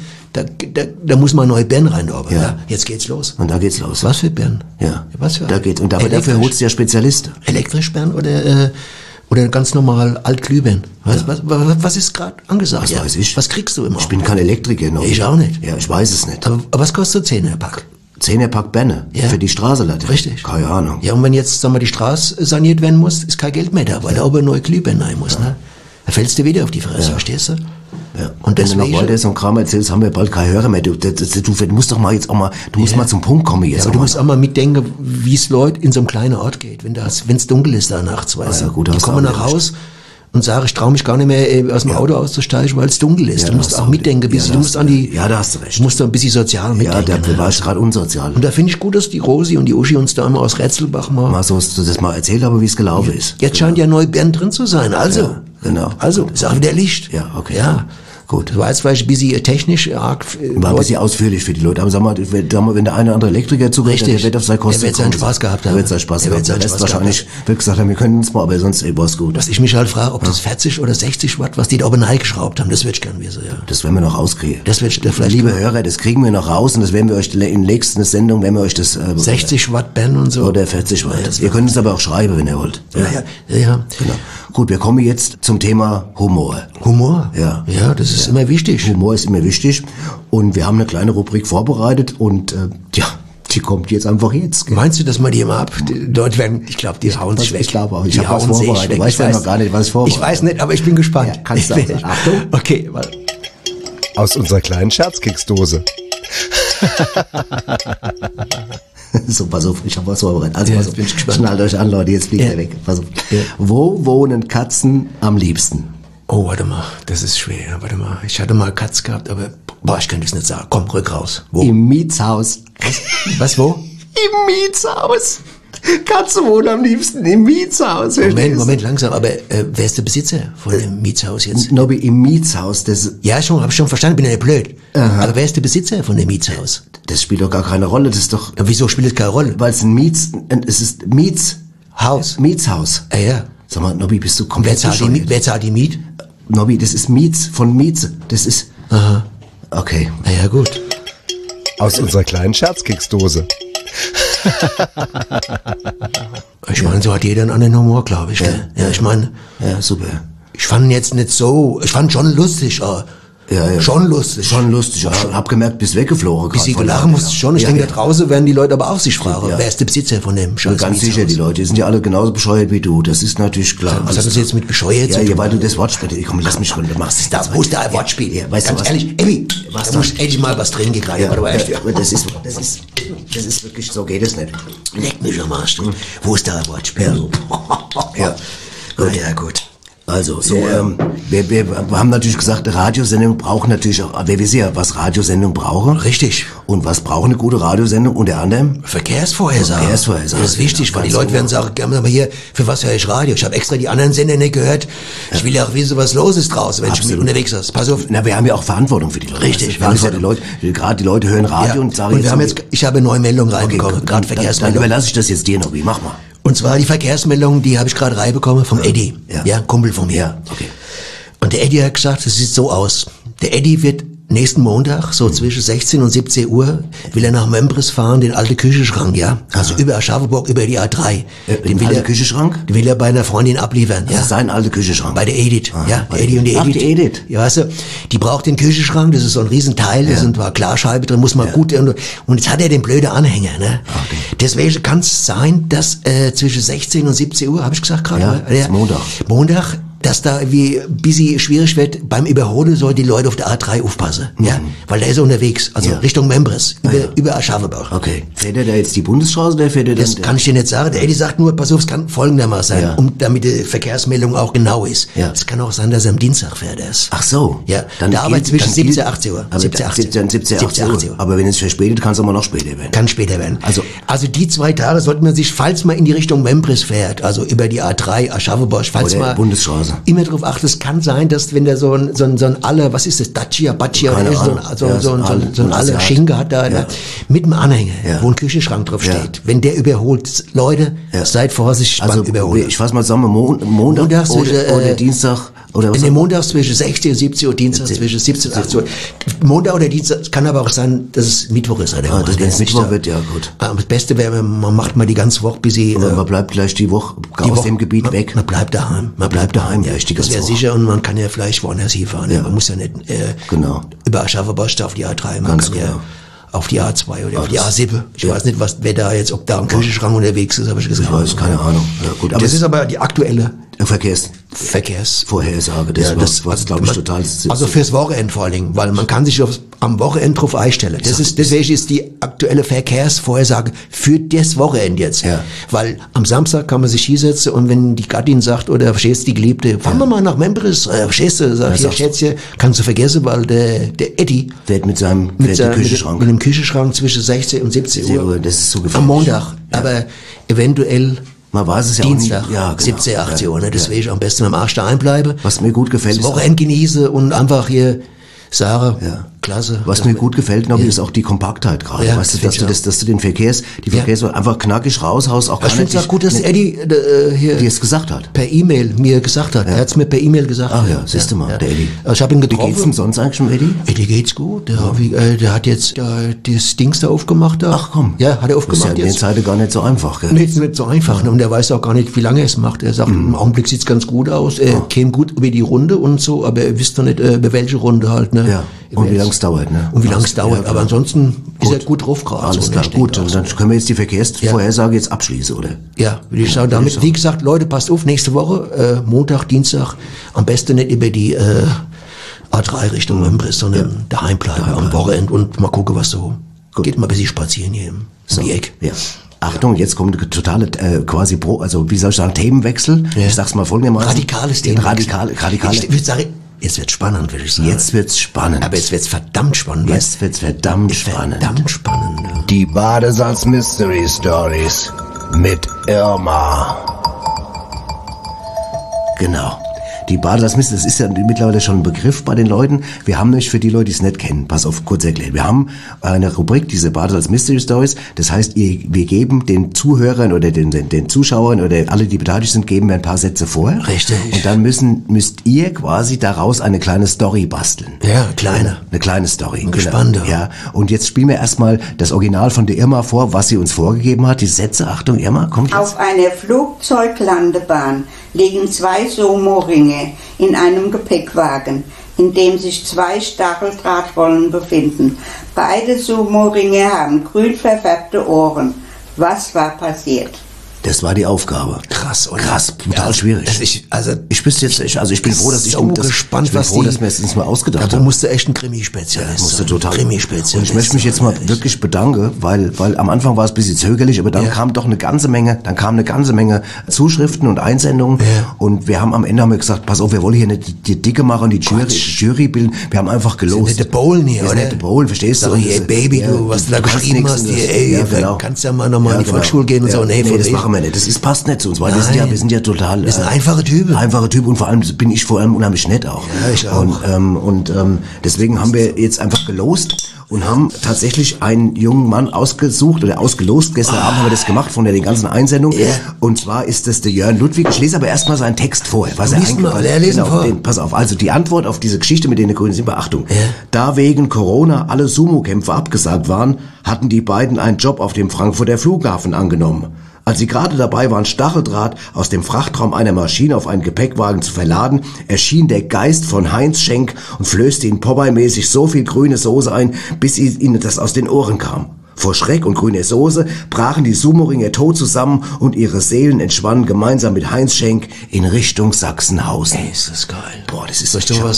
da muss man neue Birnen rein, ja. Jetzt geht's los. Und da geht's los. Was für Birnen? Ja. Was für? Da geht's. Und dafür holst du ja Spezialisten. Elektrisch Birnen oder ganz normal Altglühbirnen? Was ist gerade angesagt? Was weiß ich? Was kriegst du immer? Ich bin kein Elektriker noch. Ich auch nicht. Ja, ich weiß es nicht. Aber was kostet so 10er-Pack? 10er-Pack Birne für die Straßenlatte. Richtig. Keine Ahnung. Ja, und wenn jetzt, sagen wir, die Straße saniert werden muss, ist kein Geld mehr da, weil da aber neue Glühbirne rein muss, ne? Da fällst du wieder auf die Fresse, verstehst du? Ja. Und wenn du noch weiter so einen Kram erzählst, haben wir bald keine Hörer mehr. Du musst doch mal jetzt auch mal, du musst mal zum Punkt kommen jetzt. Ja, aber du musst auch mal mitdenken, wie es Leuten in so einem kleinen Ort geht, wenn es dunkel ist da nachts, weißt du. Gut, die kommen nach Haus und sagen, ich traue mich gar nicht mehr aus dem Auto auszusteigen, weil es dunkel ist. Ja, du musst auch mitdenken, du musst da hast du recht. Du musst da ein bisschen sozial mitdenken. Ja, da war ich gerade unsozial. Und da finde ich gut, dass die Rosi und die Uschi uns da immer aus Rätselbach mal so das mal erzählt haben, wie es gelaufen ist. Jetzt scheint ja neue Bären drin zu sein, also. Ja, genau. Also, ist auch wieder Licht. Ja, okay. Ja. Gut. Das war jetzt vielleicht ein bisschen technisch arg. War ein bisschen ausführlich für die Leute. Aber sag mal, wenn der eine oder andere Elektriker zugehört, der wird auf seine Kosten der wird seinen Spaß gehabt haben. Der wird seinen Spaß gehabt haben. Der wird wahrscheinlich gesagt haben, wir können uns mal, aber sonst war's gut. Was ich mich halt frage, ob das 40 oder 60 Watt, was die da oben reingeschraubt haben, das würde ich gerne wissen, ja. Das werden wir noch rauskriegen. Das wird vielleicht. Liebe Hörer, das kriegen wir noch raus und das werden wir euch in der nächsten Sendung, werden wir euch das 60 Watt Ben und so. Oder 40 Watt. Ja, ihr könnt es aber auch schreiben, wenn ihr wollt. Ja. Genau. Gut, wir kommen jetzt zum Thema Humor. Humor? Ja. Ja, das ist immer wichtig. Humor ist immer wichtig. Und wir haben eine kleine Rubrik vorbereitet und die kommt jetzt einfach jetzt. Gell? Meinst du, dass man die immer ab? Dort werden, ich glaube, die hauen sich weg. Ich glaube auch. Ich habe was vorbereitet. Ich weiß ja noch gar nicht, was ich vorbereitet. Ich weiß nicht, aber ich bin gespannt. Ja, kannst du auch sagen. Achtung. Okay. Aus unserer kleinen Scherzkeksdose. So, pass auf, ich habe was vorbereitet. Also, pass auf, bin ich gespannt. Schnallt euch an, Leute, jetzt fliegt er weg. Pass auf. Ja. Wo wohnen Katzen am liebsten? Oh, warte mal, das ist schwer. Warte mal, ich hatte mal Katz gehabt, aber ich könnte es nicht sagen. Komm, rück raus. Wo? Im Mietshaus. Was, wo? Im Mietshaus. Katzen wohnen am liebsten im Mietshaus. Moment, langsam, aber wer ist der Besitzer von dem Mietshaus jetzt? Nobby, im Mietshaus, das... Ja, hab ich schon verstanden, bin ja nicht blöd. Aha. Aber wer ist der Besitzer von dem Mietshaus? Das spielt doch gar keine Rolle, das ist doch... Ja, wieso spielt es keine Rolle? Weil es es ist Mietshaus. Mietshaus. Ja. Sag mal, Nobby, bist du komplett Wer zahlt die Miet? Nobby, das ist Miets von Mieze. Das ist... Aha. Okay. Na ja, gut. Aus unserer kleinen Scherzkeksdose. Ich meine, so hat jeder einen anderen Humor, glaube ich. Ja, ich meine... Ja, super. Ich fand jetzt nicht so... Ich fand schon lustig, Ja. Schon lustig. Ja, hab gemerkt, bist weggeflogen. Bis sie gelachen musste schon. Ich denke, da draußen werden die Leute aber auch sich fragen, Ja. wer ist der Besitzer von dem Scheiß? Ganz sicher, die Leute sind ja alle genauso bescheuert wie du. Das ist natürlich klar. Was hat das jetzt mit bescheuert zu tun? Ja, weil du das Wortspiel... Komm, lass mich runter. Machst das wo ist da ein Wortspiel? Ja, weißt ganz du was? Ehrlich, Emmy, da muss endlich mal was drin gekriegt. Ja, das ist wirklich... So geht es nicht. Leck mich am Arsch. Wo ist da ein Wortspiel? Ja. Ja, gut. Also, so, wir haben natürlich gesagt, Radiosendung braucht natürlich auch, wir wissen ja, was Radiosendung brauchen. Richtig. Und was braucht eine gute Radiosendung? Unter anderem? Verkehrsvorhersage. Verkehrsvorhersage. Das ist wichtig, weil die Leute werden sagen, aber hier, für was höre ich Radio? Ich habe extra die anderen Sender nicht gehört. Ich will ja auch wissen, was los ist draußen, wenn ich mit unterwegs bin. Pass auf. Na, wir haben ja auch Verantwortung für die Leute. Richtig. Gerade die Leute hören Radio und sagen ich habe eine neue Meldung reinbekommen, gerade Verkehrsmeldung. Dann überlasse ich das jetzt dir noch, wie mach mal. Und zwar die Verkehrsmeldung, die habe ich gerade reinbekommen vom Eddie. Ja, Kumpel von mir. Ja, okay. Und der Eddie hat gesagt, es sieht so aus. Der Eddie wird nächsten Montag, so zwischen 16 und 17 Uhr, will er nach Membris fahren, den alten Küchenschrank, ja. Also über Aschaffenburg, über die A3. Den alten Küchenschrank? Den will er bei einer Freundin abliefern, ja. Das ist sein alter Küchenschrank. Bei der Edith, ja. Der Eddie und die Edith. Die Edith. Ja, weißt du, die braucht den Küchenschrank, das ist so ein Riesenteil, da sind Klarscheibe drin, muss man gut, und jetzt hat er den blöden Anhänger, ne. Okay. Deswegen kann es sein, dass zwischen 16 und 17 Uhr, habe ich gesagt gerade? Ja, das ist Montag, dass da irgendwie ein bisschen schwierig wird, beim Überholen soll die Leute auf der A3 aufpassen, ja, weil der ist unterwegs, also Richtung Membris, über Aschaffenburg. Okay. Fährt er da jetzt die Bundesstraße oder fäährt er das kann ich dir nicht sagen. Der Eddie sagt nur, pass auf, es kann folgendermaßen sein, damit die Verkehrsmeldung auch genau ist. Ja. Es kann auch sein, dass er am Dienstag fährt erst. Ach so. Ja, dann der Arbeit zwischen 17 und 18 Uhr. 17, 18 Uhr. Aber wenn es verspätet, kann es immer noch später werden. Kann später werden. Also die 2 Tage sollte man sich, falls man in die Richtung Membris fährt, also über die A3, Aschaffenburg, falls man Bundesstraße, immer drauf achtet, es kann sein, dass wenn der so ein Aller, was ist das, Dacia, oder so ein Aller Schinke hat da, mit dem Anhänger, wo ein Küchenschrank drauf steht. Wenn der überholt, Leute, seid vorsichtig beim Überholen. Ich fass mal zusammen, Montag oder Dienstag, oder was? Montag zwischen 16 und 17 Uhr, Dienstag zwischen 17 und 18 Uhr. Montag oder Dienstag, es kann aber auch sein, dass es Mittwoch ist. Wenn es Mittwoch wird, ja gut. Das Beste wäre, man macht mal die ganze Woche, bis sie... man bleibt gleich die Woche aus dem Gebiet weg. Man bleibt daheim. Ja, das wäre sicher, und man kann ja vielleicht woanders hinfahren. Ja. Man muss ja nicht über Aschaffenburg auf die A3, man kann ja auf die A2 oder auf die A7. Ich weiß nicht, wer da jetzt, ob da ein Küchenschrank unterwegs ist, habe ich gesagt. Ich weiß, keine Ahnung. Ja, gut, aber das ist aber die aktuelle Verkehrsvorhersage. Das glaube ich, total. Also fürs Wochenende vor allen Dingen, weil man kann sich am Wochenende drauf einstellen. Deswegen ist die aktuelle Verkehrsvorhersage für das Wochenende jetzt. Ja. Weil am Samstag kann man sich hinsetzen, und wenn die Gattin sagt, oder verstehst die Geliebte, fahren wir mal nach Membris, verstehst du, sagt hier, Schätzchen, kannst du vergessen, weil der Eddie wird mit dem Küchenschrank zwischen 16 und 17 Uhr. Das ist so gefährlich. Am Montag. Aber eventuell man weiß es ja Dienstag, auch nicht. Ja, genau. 17, 18 Uhr. Deswegen am besten am Arsch daheim bleiben. Was mir gut gefällt, das Wochenende genieße und einfach hier Sarah, klasse. Was mir gut gefällt, Nobby, ist auch die Kompaktheit gerade. Ja, weißt du, dass du den Verkehrs einfach knackig raushaust, auch gar nicht. Ich finde es auch gut, dass Eddie hier dir es gesagt hat. Per E-Mail mir gesagt hat. Er hat es mir per E-Mail gesagt. Ach ja, siehst du mal, der Eddie. Also ich habe ihn getroffen. Wie geht's ihm sonst eigentlich schon, Eddie? Eddie geht's gut. Der hat jetzt das Dings da aufgemacht. Ach komm. Ja, hat er aufgemacht. Das ist ja in der Zeit gar nicht so einfach, gell? Nee, ist nicht so einfach. Und er weiß auch gar nicht, wie lange er es macht. Er sagt, im Augenblick sieht's ganz gut aus. Er käme gut über die Runde und so, aber er wisst doch nicht, über welche Runde halt. Ne? Ja. Und wie lange es dauert, ne? Und wie lange es dauert. Aber ansonsten ist er gut drauf gerade. Alles klar, gut. Und dann können wir jetzt die Verkehrsvorhersage jetzt abschließen, oder? Ja, würde ich sagen. Damit, wie gesagt, Leute, passt auf, nächste Woche, Montag, Dienstag, am besten nicht über die A3 Richtung Membris, sondern daheim bleiben am Wochenende und mal gucken, was so geht. Mal ein bisschen spazieren hier im die Eck. Ja. Achtung, jetzt kommt eine totale also wie soll ich sagen, Themenwechsel. Ja. Ich sag's mal folgendermaßen. Radikales Themenwechsel. Ich würde sagen, jetzt wird's spannend, würde ich sagen. Jetzt wird's spannend. Aber jetzt wird's verdammt spannend. Jetzt wird's verdammt spannend. Die Badesalz Mystery Stories mit Irma. Genau. Die Badesalz, das ist ja mittlerweile schon ein Begriff bei den Leuten. Wir haben nämlich für die Leute, die es nicht kennen, pass auf, kurz erklärt. Wir haben eine Rubrik, diese Badesalz Mystery Stories. Das heißt, wir geben den Zuhörern oder den Zuschauern oder alle, die beteiligt sind, geben wir ein paar Sätze vor. Richtig. Und dann müsst ihr quasi daraus eine kleine Story basteln. Ja, kleine. Eine kleine Story. Genau. Gespannt. Ja. Und jetzt spielen wir erstmal das Original von der Irma vor, was sie uns vorgegeben hat. Die Sätze, Achtung, Irma, kommt jetzt. Auf einer Flugzeuglandebahn liegen 2 Sumo-Ringe in einem Gepäckwagen, in dem sich 2 Stacheldrahtrollen befinden. Beide Sumo-Ringe haben grün verfärbte Ohren. Was war passiert? Das war die Aufgabe. Krass, oder? Krass, brutal schwierig. Ich wüsste jetzt, ich bin froh, dass ich gespannt, dass wir es uns mal ausgedacht haben. Da musst du echt ein Krimi-Spezialist sein. Musst du total. Krimi-Spezialist. Und ich möchte mich jetzt mal wirklich bedanken, weil am Anfang war es ein bisschen zögerlich, aber dann kam doch eine ganze Menge Zuschriften und Einsendungen. Ja. Und wir haben am Ende gesagt, pass auf, wir wollen hier nicht die Dicke machen, die Jury bilden. Wir haben einfach gelost. Das ist nicht der Bowlen hier, oder? Nicht der Bowlen, verstehst du? So, hey Baby, du, was du da geschrieben hast, kannst ja mal nochmal in die Volksschule gehen und so. Nee, das machen wir nicht. Das passt nicht zu uns, weil wir sind ja total... Wir sind einfache Typen. Einfache Typen und vor allem bin ich unheimlich nett auch. Ja, ich auch. Und deswegen haben wir jetzt einfach gelost und haben tatsächlich einen jungen Mann ausgesucht oder ausgelost. Gestern Abend haben wir das gemacht von den ganzen Einsendungen. Yeah. Und zwar ist das der Jörn Ludwig. Ich lese aber erstmal seinen Text vor. Was er vor. Pass auf, also die Antwort auf diese Geschichte mit den Grünen sind Beachtung. Yeah. Da wegen Corona alle Sumo-Kämpfe abgesagt waren, hatten die beiden einen Job auf dem Frankfurter Flughafen angenommen. Als sie gerade dabei waren, Stacheldraht aus dem Frachtraum einer Maschine auf einen Gepäckwagen zu verladen, erschien der Geist von Heinz Schenk und flößte ihnen Popeye-mäßig so viel grüne Soße ein, bis ihnen das aus den Ohren kam. Vor Schreck und grüner Soße brachen die Sumo-Ringer tot zusammen und ihre Seelen entschwannen gemeinsam mit Heinz Schenk in Richtung Sachsenhausen. Ey, ist das geil. Boah, das ist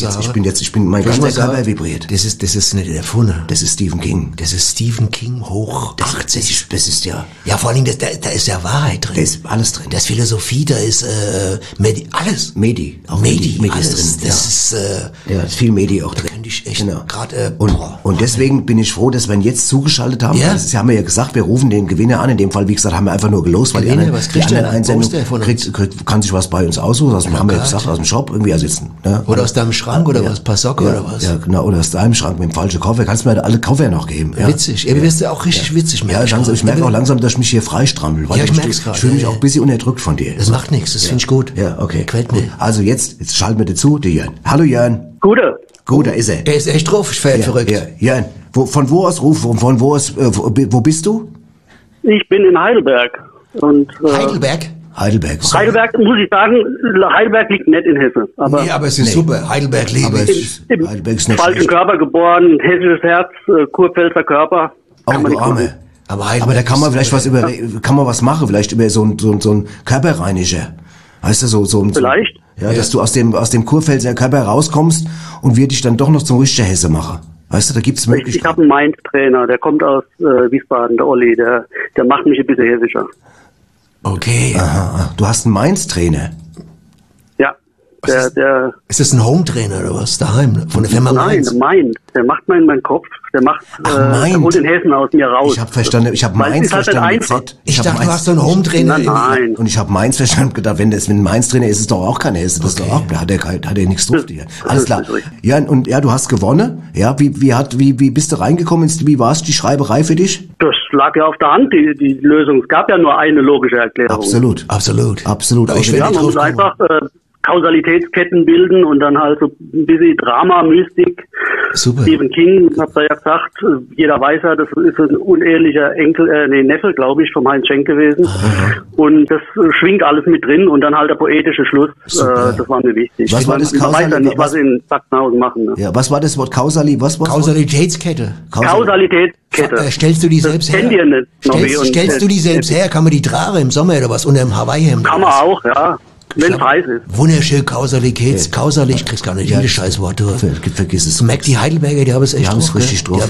mein ganzer Körper vibriert. Das ist nicht der Funne. Das ist Stephen King. Das ist Stephen King hoch 80. Das ist ja... Ja, vor allen Dingen, da ist ja Wahrheit drin. Da ist alles drin. Da ist Philosophie, da ist alles. Medi. Auch Medi ist drin. Das ist... Ja, ist viel Medi auch drin. Finde ich echt gerade... Und deswegen bin ich froh, dass wir ihn jetzt zugeschaltet haben. Ja. Das haben wir ja gesagt, wir rufen den Gewinner an. In dem Fall, wie gesagt, haben wir einfach nur gelost, weil die anderen Einsendungen kann sich was bei uns aussuchen. Haben wir gesagt, aus dem Shop irgendwie. Also jetzt, ne? Oder aus deinem Schrank oder was? Ein paar Socken oder was? Ja, genau. Oder aus deinem Schrank mit dem falschen Koffer. Kannst du mir alle Koffer noch geben. Ja. Witzig. Eben wirst du auch richtig witzig. Ja, ich merke auch langsam, dass ich mich hier freistrammel. Ja, ich merk's gerade. Ich fühle mich auch ein bisschen unterdrückt von dir. Das macht nichts. Das finde ich gut. Ja, okay. Quält mir. Also jetzt schalten wir dazu, der Jörn. Hallo Jörn. Gut, da ist er. Er ist echt drauf. Ich werde verrückt. Ja. Jörn, wo bist du? Ich bin in Heidelberg. Heidelberg? Heidelberg muss ich sagen, Heidelberg liegt nicht in Hessen. Aber es ist super. Heidelberg liegt im falschen Körper geboren, hessisches Herz, Kurpfälzer Körper. Oh, du Arme. Aber da kann man vielleicht was machen, vielleicht über so ein Körperreiniger. Weißt du, vielleicht? Ja, dass du aus dem Kurpfälzer Körper rauskommst und wir dich dann doch noch zum richtigen Hesse machen. Weißt du, da gibt's Möglichkeiten. Ich habe einen Mainz-Trainer, der kommt aus Wiesbaden, der Olli, der macht mich ein bisschen hessischer. Okay. Aha. Du hast einen Mainz-Trainer? Ja. Ist das ein Home-Trainer oder was? Daheim? Von der Firma Mainz? Nein, Mainz. Der macht meinen Kopf. Der holt den Hessen aus mir raus. Ich habe verstanden, ich habe Mainz verstanden. Ich dachte, du hast so einen Home-Trainer. Nein. Und ich habe Mainz verstanden gedacht, wenn ein Mainz-Trainer ist, ist es doch auch kein Hesse. Das ist doch auch, da hat er nichts drauf hier. Alles klar. Ja, und du hast gewonnen. Ja, wie bist du reingekommen? Wie war es die Schreiberei für dich? Das lag ja auf der Hand, die Lösung. Es gab ja nur eine logische Erklärung. Absolut. Man muss einfach Kausalitätsketten bilden und dann halt so ein bisschen Drama, Mystik. Super. Stephen King, habt ihr ja gesagt, jeder weiß ja, das ist ein unehelicher Neffe, glaube ich, vom Heinz Schenk gewesen. Aha. Und das schwingt alles mit drin und dann halt der poetische Schluss. Das war mir wichtig. Was war das man weiß ja nicht, was sie in Sachsenhausen machen. Ne? Ja, was war das Wort Kausalitätskette. Kausalitätskette. Stellst du die selbst her? Stellst du die selbst her? Kann man die tragen im Sommer oder was? Unter dem Hawaii-Hemd? Kann man auch, ja. Wenn es heiß ist. Wunderschön, Kausalität. Ich krieg's gar nicht jedes Scheißwort. Vergiss es. Du merkst, die Heidelberger, die haben es echt drauf. Richtig drauf.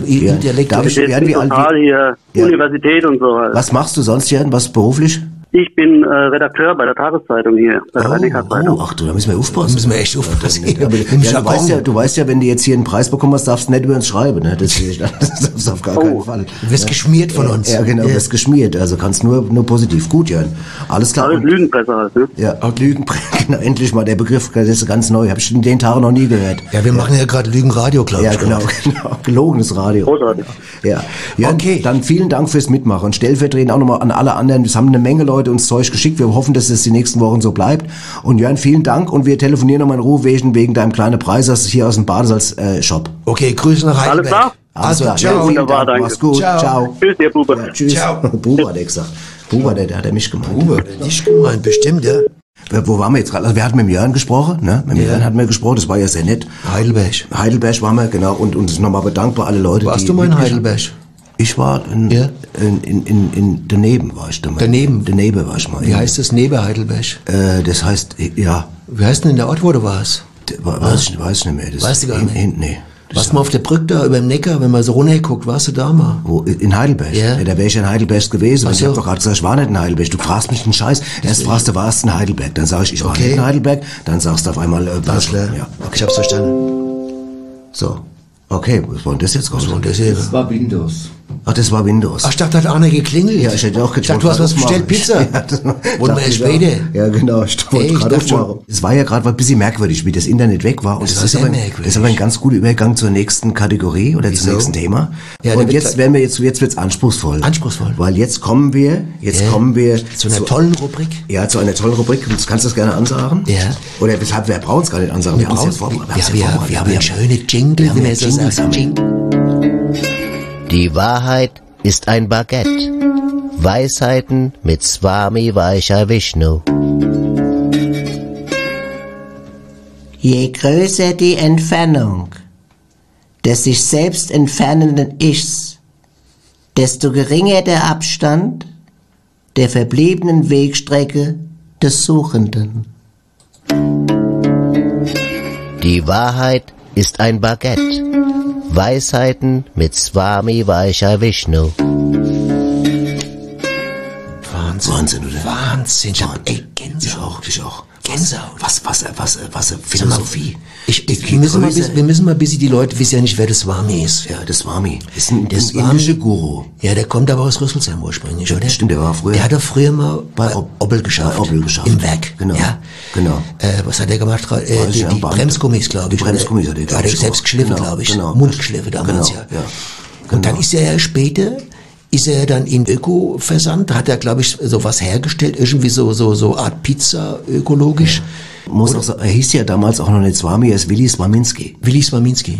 Universität und so. Was machst du sonst, Jan? Was beruflich? Ich bin Redakteur bei der Tageszeitung hier, bei der Rhein-Neckar-Zeitung. Ach du, da müssen wir aufpassen. Da müssen wir echt aufpassen. Du weißt ja, wenn du jetzt hier einen Preis bekommen hast, darfst du nicht über uns schreiben. Ne? Das ist auf gar keinen Fall. Du wirst geschmiert von uns. Ja, genau, du wirst geschmiert. Also kannst nur positiv. Gut, Jörn. Alles klar. Alles Lügenpresse halt, ne? Ja, Lügenpresse. Genau, endlich mal der Begriff, das ist ganz neu. Habe ich in den Tagen noch nie gehört. Ja, wir machen ja gerade Lügenradio, glaube ich. Ja, genau. Gelogenes Radio. Großartig. Ja. Jörn, okay. Dann vielen Dank fürs Mitmachen. Und stellvertretend auch nochmal an alle anderen. Es haben eine Menge Leute uns Zeug geschickt. Wir hoffen, dass es die nächsten Wochen so bleibt. Und Jörn, vielen Dank. Und wir telefonieren nochmal in Ruhe wegen deinem kleinen Preis, das hier aus dem Badesalz-Shop. Okay, Grüße nach Heidelberg. Alles klar? Also, ciao. Wunderbar, danke. Mach's gut. Ciao. Tschüss, ihr Buber. Ja, tschüss. Ciao. Buber, der gesagt. Buber, der hat er mich gemeint. Buber, der nicht gemeint, bestimmt, ja. Wo waren wir jetzt gerade? Also wir hatten mit dem Jörn gesprochen, ne? Mit dem Jörn hatten wir gesprochen, das war ja sehr nett. Heidelberg waren wir, genau. Und uns nochmal bedankt bei alle Leute, Warst du mal in Heidelberg? Ich war in daneben war ich damals. Daneben war ich mal. Wie heißt das Nebe Heidelberg? Das heißt, ja. Wie heißt denn der Ort, wo du warst? Weiß nicht mehr. Das weißt du gar nicht? Nee. Warst du mal auf der Brücke da über dem Neckar, wenn man so runterguckt, warst du da mal? Wo? In Heidelberg? Ja. Da wäre ich in Heidelberg gewesen. So. Ich hab doch gerade gesagt, ich war nicht in Heidelberg. Du fragst mich einen Scheiß. Erst fragst du, warst in Heidelberg. Dann sag ich war nicht in Heidelberg. Dann sagst du auf einmal, alles klar. Ja. Okay, ich hab's verstanden. So. Okay, was war denn das jetzt? Das war Windows. Ach, das war Windows. Ach, ich dachte, da hat einer geklingelt. Ja, ich hätte auch gedacht, du hast was bestellt, Pizza. Ja, Wollen wir erst später? Ja, genau. Es war ja gerade ein bisschen merkwürdig, wie das Internet weg war. Und das ist aber ein ganz guter Übergang zur nächsten Kategorie oder zum nächsten Thema. Ja, und jetzt wird's anspruchsvoll. Weil jetzt kommen wir zu einer tollen Rubrik. Ja, zu einer tollen Rubrik. Du kannst das gerne ansagen. Ja. Oder weshalb, wir brauchen es gar nicht ansagen. Wir haben ja schöne Jingle, wie man so sagt. Die Wahrheit ist ein Baguette. Weisheiten mit Swami Vaishya Vishnu. Je größer die Entfernung des sich selbst entfernenden Ichs, desto geringer der Abstand der verbliebenen Wegstrecke des Suchenden. Die Wahrheit ist ein Baguette. Weisheiten mit Swami Vaishya Vishnu. Wahnsinn, oder? Wahnsinn. Ja, ey, Gänsehaut. Ich auch. Gänsehaut. Was Philosophie. Wir müssen mal ein bisschen, die Leute wissen ja nicht, wer das Swami ist. Ja, das Swami. Ist ein indischer Guru. Ja, der kommt aber aus Rüsselsheim ursprünglich, oder? Stimmt, der war früher. Der hat doch früher mal bei Oppel geschafft. Im Werk. Genau. Ja. Genau. Was hat er gemacht? Die Bremsgummis, glaube ich. Die Bremsgummis hat er, glaube ich. Selbst geschliffen, glaube ich. Genau. Mundgeschliffen damals, ja. Und dann ist er ja später, dann in Öko-Versand, hat er, glaube ich, so was hergestellt, irgendwie so Art Pizza, ökologisch. Muss auch sagen, er hieß ja damals auch noch nicht Swami, er ist Willi Swaminski. Willi Swaminski.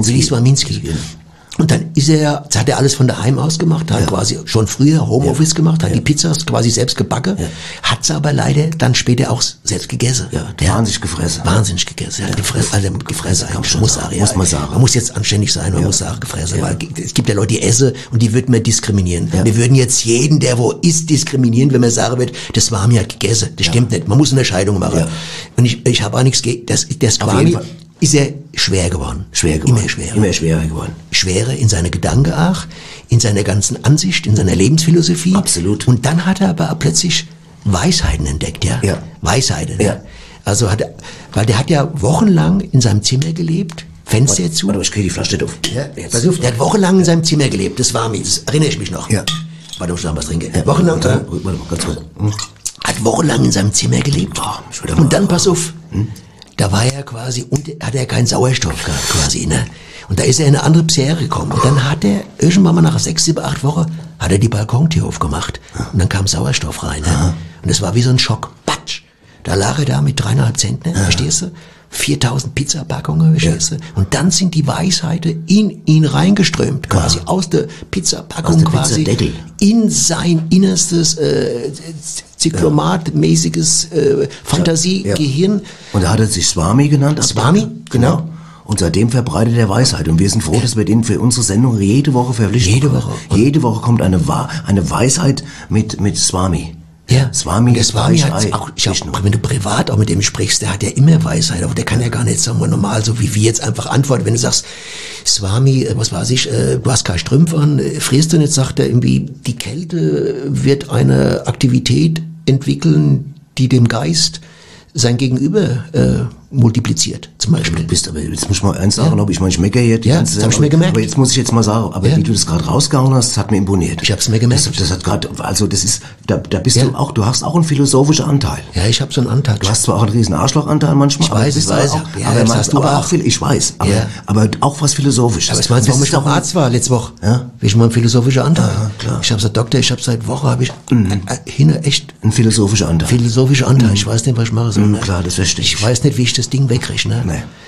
Und dann hat er alles von daheim aus gemacht, hat quasi schon früher Homeoffice gemacht, hat die Pizzas quasi selbst gebacken, hat sie aber leider dann später auch selbst gegessen. Ja, wahnsinnig gefressen. Wahnsinnig gegessen. Ja, gefressen eigentlich, muss man sagen. Man muss jetzt anständig sein, man muss sagen, gefressen, weil es gibt ja Leute, die essen und die würden wir diskriminieren. Ja. Wir würden jetzt jeden, der wo isst, diskriminieren, wenn man sagen wird, das Swami hat gegessen. Das stimmt nicht. Man muss eine Scheidung machen. Ja. Und ich habe auch nichts gegen, der Swami ist er schwer geworden. Immer schwerer geworden. Schwerer in seine Gedanken auch, in seiner ganzen Ansicht, in seiner Lebensphilosophie. Absolut. Und dann hat er aber plötzlich Weisheiten entdeckt, ja. Weisheiten, ja. Also weil der hat ja wochenlang in seinem Zimmer gelebt, Fenster zu. Warte, ich kriege die Flasche nicht auf. Ja, pass auf, der hat wochenlang in seinem Zimmer gelebt, das war mir, das erinnere ich mich noch. Ja. Warte, ich muss noch was trinken. Wochenlang, ganz kurz. Hat wochenlang in seinem Zimmer gelebt. Und dann, pass auf, da war er quasi, hat er keinen Sauerstoff gehabt quasi, ne? Und da ist er in eine andere Sphäre gekommen. Und dann hat er, irgendwann mal nach 6, 7, 8 Wochen, hat er die Balkontür aufgemacht. Und dann kam Sauerstoff rein, ne? Und das war wie so ein Schock. Batsch! Da lag er da mit 3,5 Zentner, verstehst du? 4000 Pizzapackungen, verstehst du? Und dann sind die Weisheiten in ihn reingeströmt, quasi aus der Pizzapackung quasi, in sein innerstes, zyklomatmäßiges Fantasiegehirn. Und da hat er sich Swami genannt? Swami, genau. Und seitdem verbreitet er Weisheit. Und wir sind froh, dass wir den für unsere Sendung jede Woche verpflichten. Jede Woche kommt eine Weisheit mit Swami. Ja, Swami hat auch, wenn du privat auch mit dem sprichst, der hat ja immer Weisheit, aber der kann ja gar nicht, sagen wir normal, so wie wir jetzt einfach antworten. Wenn du sagst, Swami, was weiß ich, du hast keine Strümpfe an, frierst du nicht, sagt er irgendwie, die Kälte wird eine Aktivität entwickeln, die dem Geist sein Gegenüber multipliziert, zum Beispiel. Aber jetzt muss ich mal eins sagen, ich meine, ich meckere jetzt. Ja, das habe ich mir gemerkt. Aber jetzt muss ich mal sagen, wie du das gerade rausgehauen hast, das hat mir imponiert. Ich habe es mir gemerkt. Das hat gerade, also das ist, da bist du auch, du hast auch einen philosophischen Anteil. Ja, ich habe so einen Anteil. Du hast zwar auch einen riesen Arschlochanteil manchmal. Ich weiß. Aber das hast du auch viel, ich weiß. Aber auch was Philosophisches. Aber ich meine, warum ich noch Arzt war letzte Woche? Ja? Wie ich mal einen philosophischen Anteil. Ja, klar. Ich habe gesagt, Doktor, seit Woche echt einen philosophischen Anteil. Ich weiß nicht, was ich mache. Klar, das verstehe ich. Ich weiß nicht, wie ich das Ding wegkriege, ne? Nee.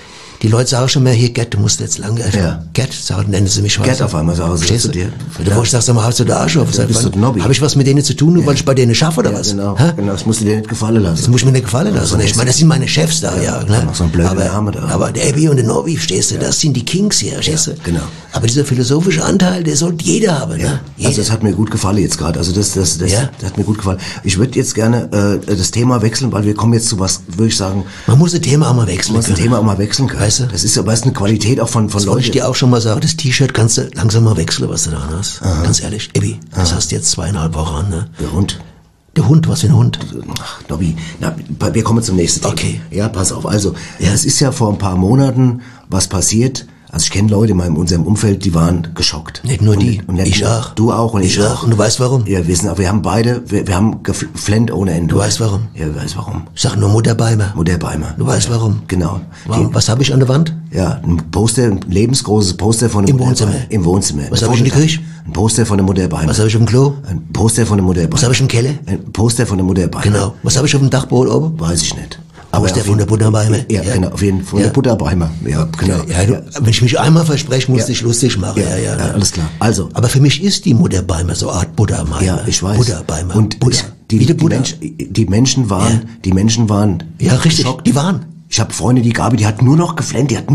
Die Leute sagen schon mehr, hier, Gerd, du musst jetzt lang, Gerd, nennen sie mich was. Gerd auf einmal, sagen sie zu dir. Du sagst mal, hast du da Arsch auf? Habe ich was mit denen zu tun, nur weil ich bei denen schaffe, oder was? Genau, das musst du dir nicht gefallen lassen. Das muss ich mir nicht gefallen lassen. Ich meine, das sind meine Chefs da, ne? So ein blöder Name da. Aber der Abby und der Norby, verstehst du, das sind die Kings hier, verstehst du? Genau. Aber dieser philosophische Anteil, der sollte jeder haben, ne? Also das hat mir gut gefallen jetzt gerade. Also das hat mir gut gefallen. Ich würde jetzt gerne das Thema wechseln, weil wir kommen jetzt zu was, würde ich sagen. Man muss das Thema auch mal wechseln. Können. Weißt du? Das ist aber eine Qualität auch von Leuten. Wollte ich dir auch schon mal sagen, das T-Shirt kannst du langsam mal wechseln, was du da hast. Aha. Ganz ehrlich, Abby, das hast du jetzt 2,5 Wochen an, ne? Der Hund. Der Hund, was für ein Hund? Ach, Nobby, wir kommen zum nächsten Thema. Okay. Ja, pass auf. Also, es ist ja vor ein paar Monaten was passiert. Also ich kenne Leute in unserem Umfeld, die waren geschockt. Nicht nur die, ich auch. Du auch und ich auch. Und du weißt warum? Ja, wir haben beide, wir haben geflennt ohne Ende. Du weißt warum? Ja, ich weiß warum. Ich sag nur Mutter Beimer. Mutter Beimer. Du weißt warum? Genau. Was habe ich an der Wand? Ja, ein lebensgroßes Poster von der Mutter Beimer. Im Wohnzimmer. Was habe ich in der Küche? Ein Poster von der Mutter Beimer. Was habe ich im Klo? Ein Poster von der Mutter Beimer. Was habe ich im Keller? Ein Poster von der Mutter Beimer. Genau. Was habe ich auf dem Dachboden oben? Weiß ich nicht. Aber ist der von der Butterbeimer? Ja, genau, auf jeden Fall von der Butterbeimer. Ja, genau. Wenn ich mich einmal verspreche, muss ich lustig machen. Ja, alles klar. Also. Aber für mich ist die Mutter Beimer so eine Art Butterbeimer. Ja, ich weiß. Butterbeimer. Und die Menschen waren. Ja, richtig. Geschockt. Die waren. Ich habe Freunde, die Gabi, die hat nur noch geflennt, weißt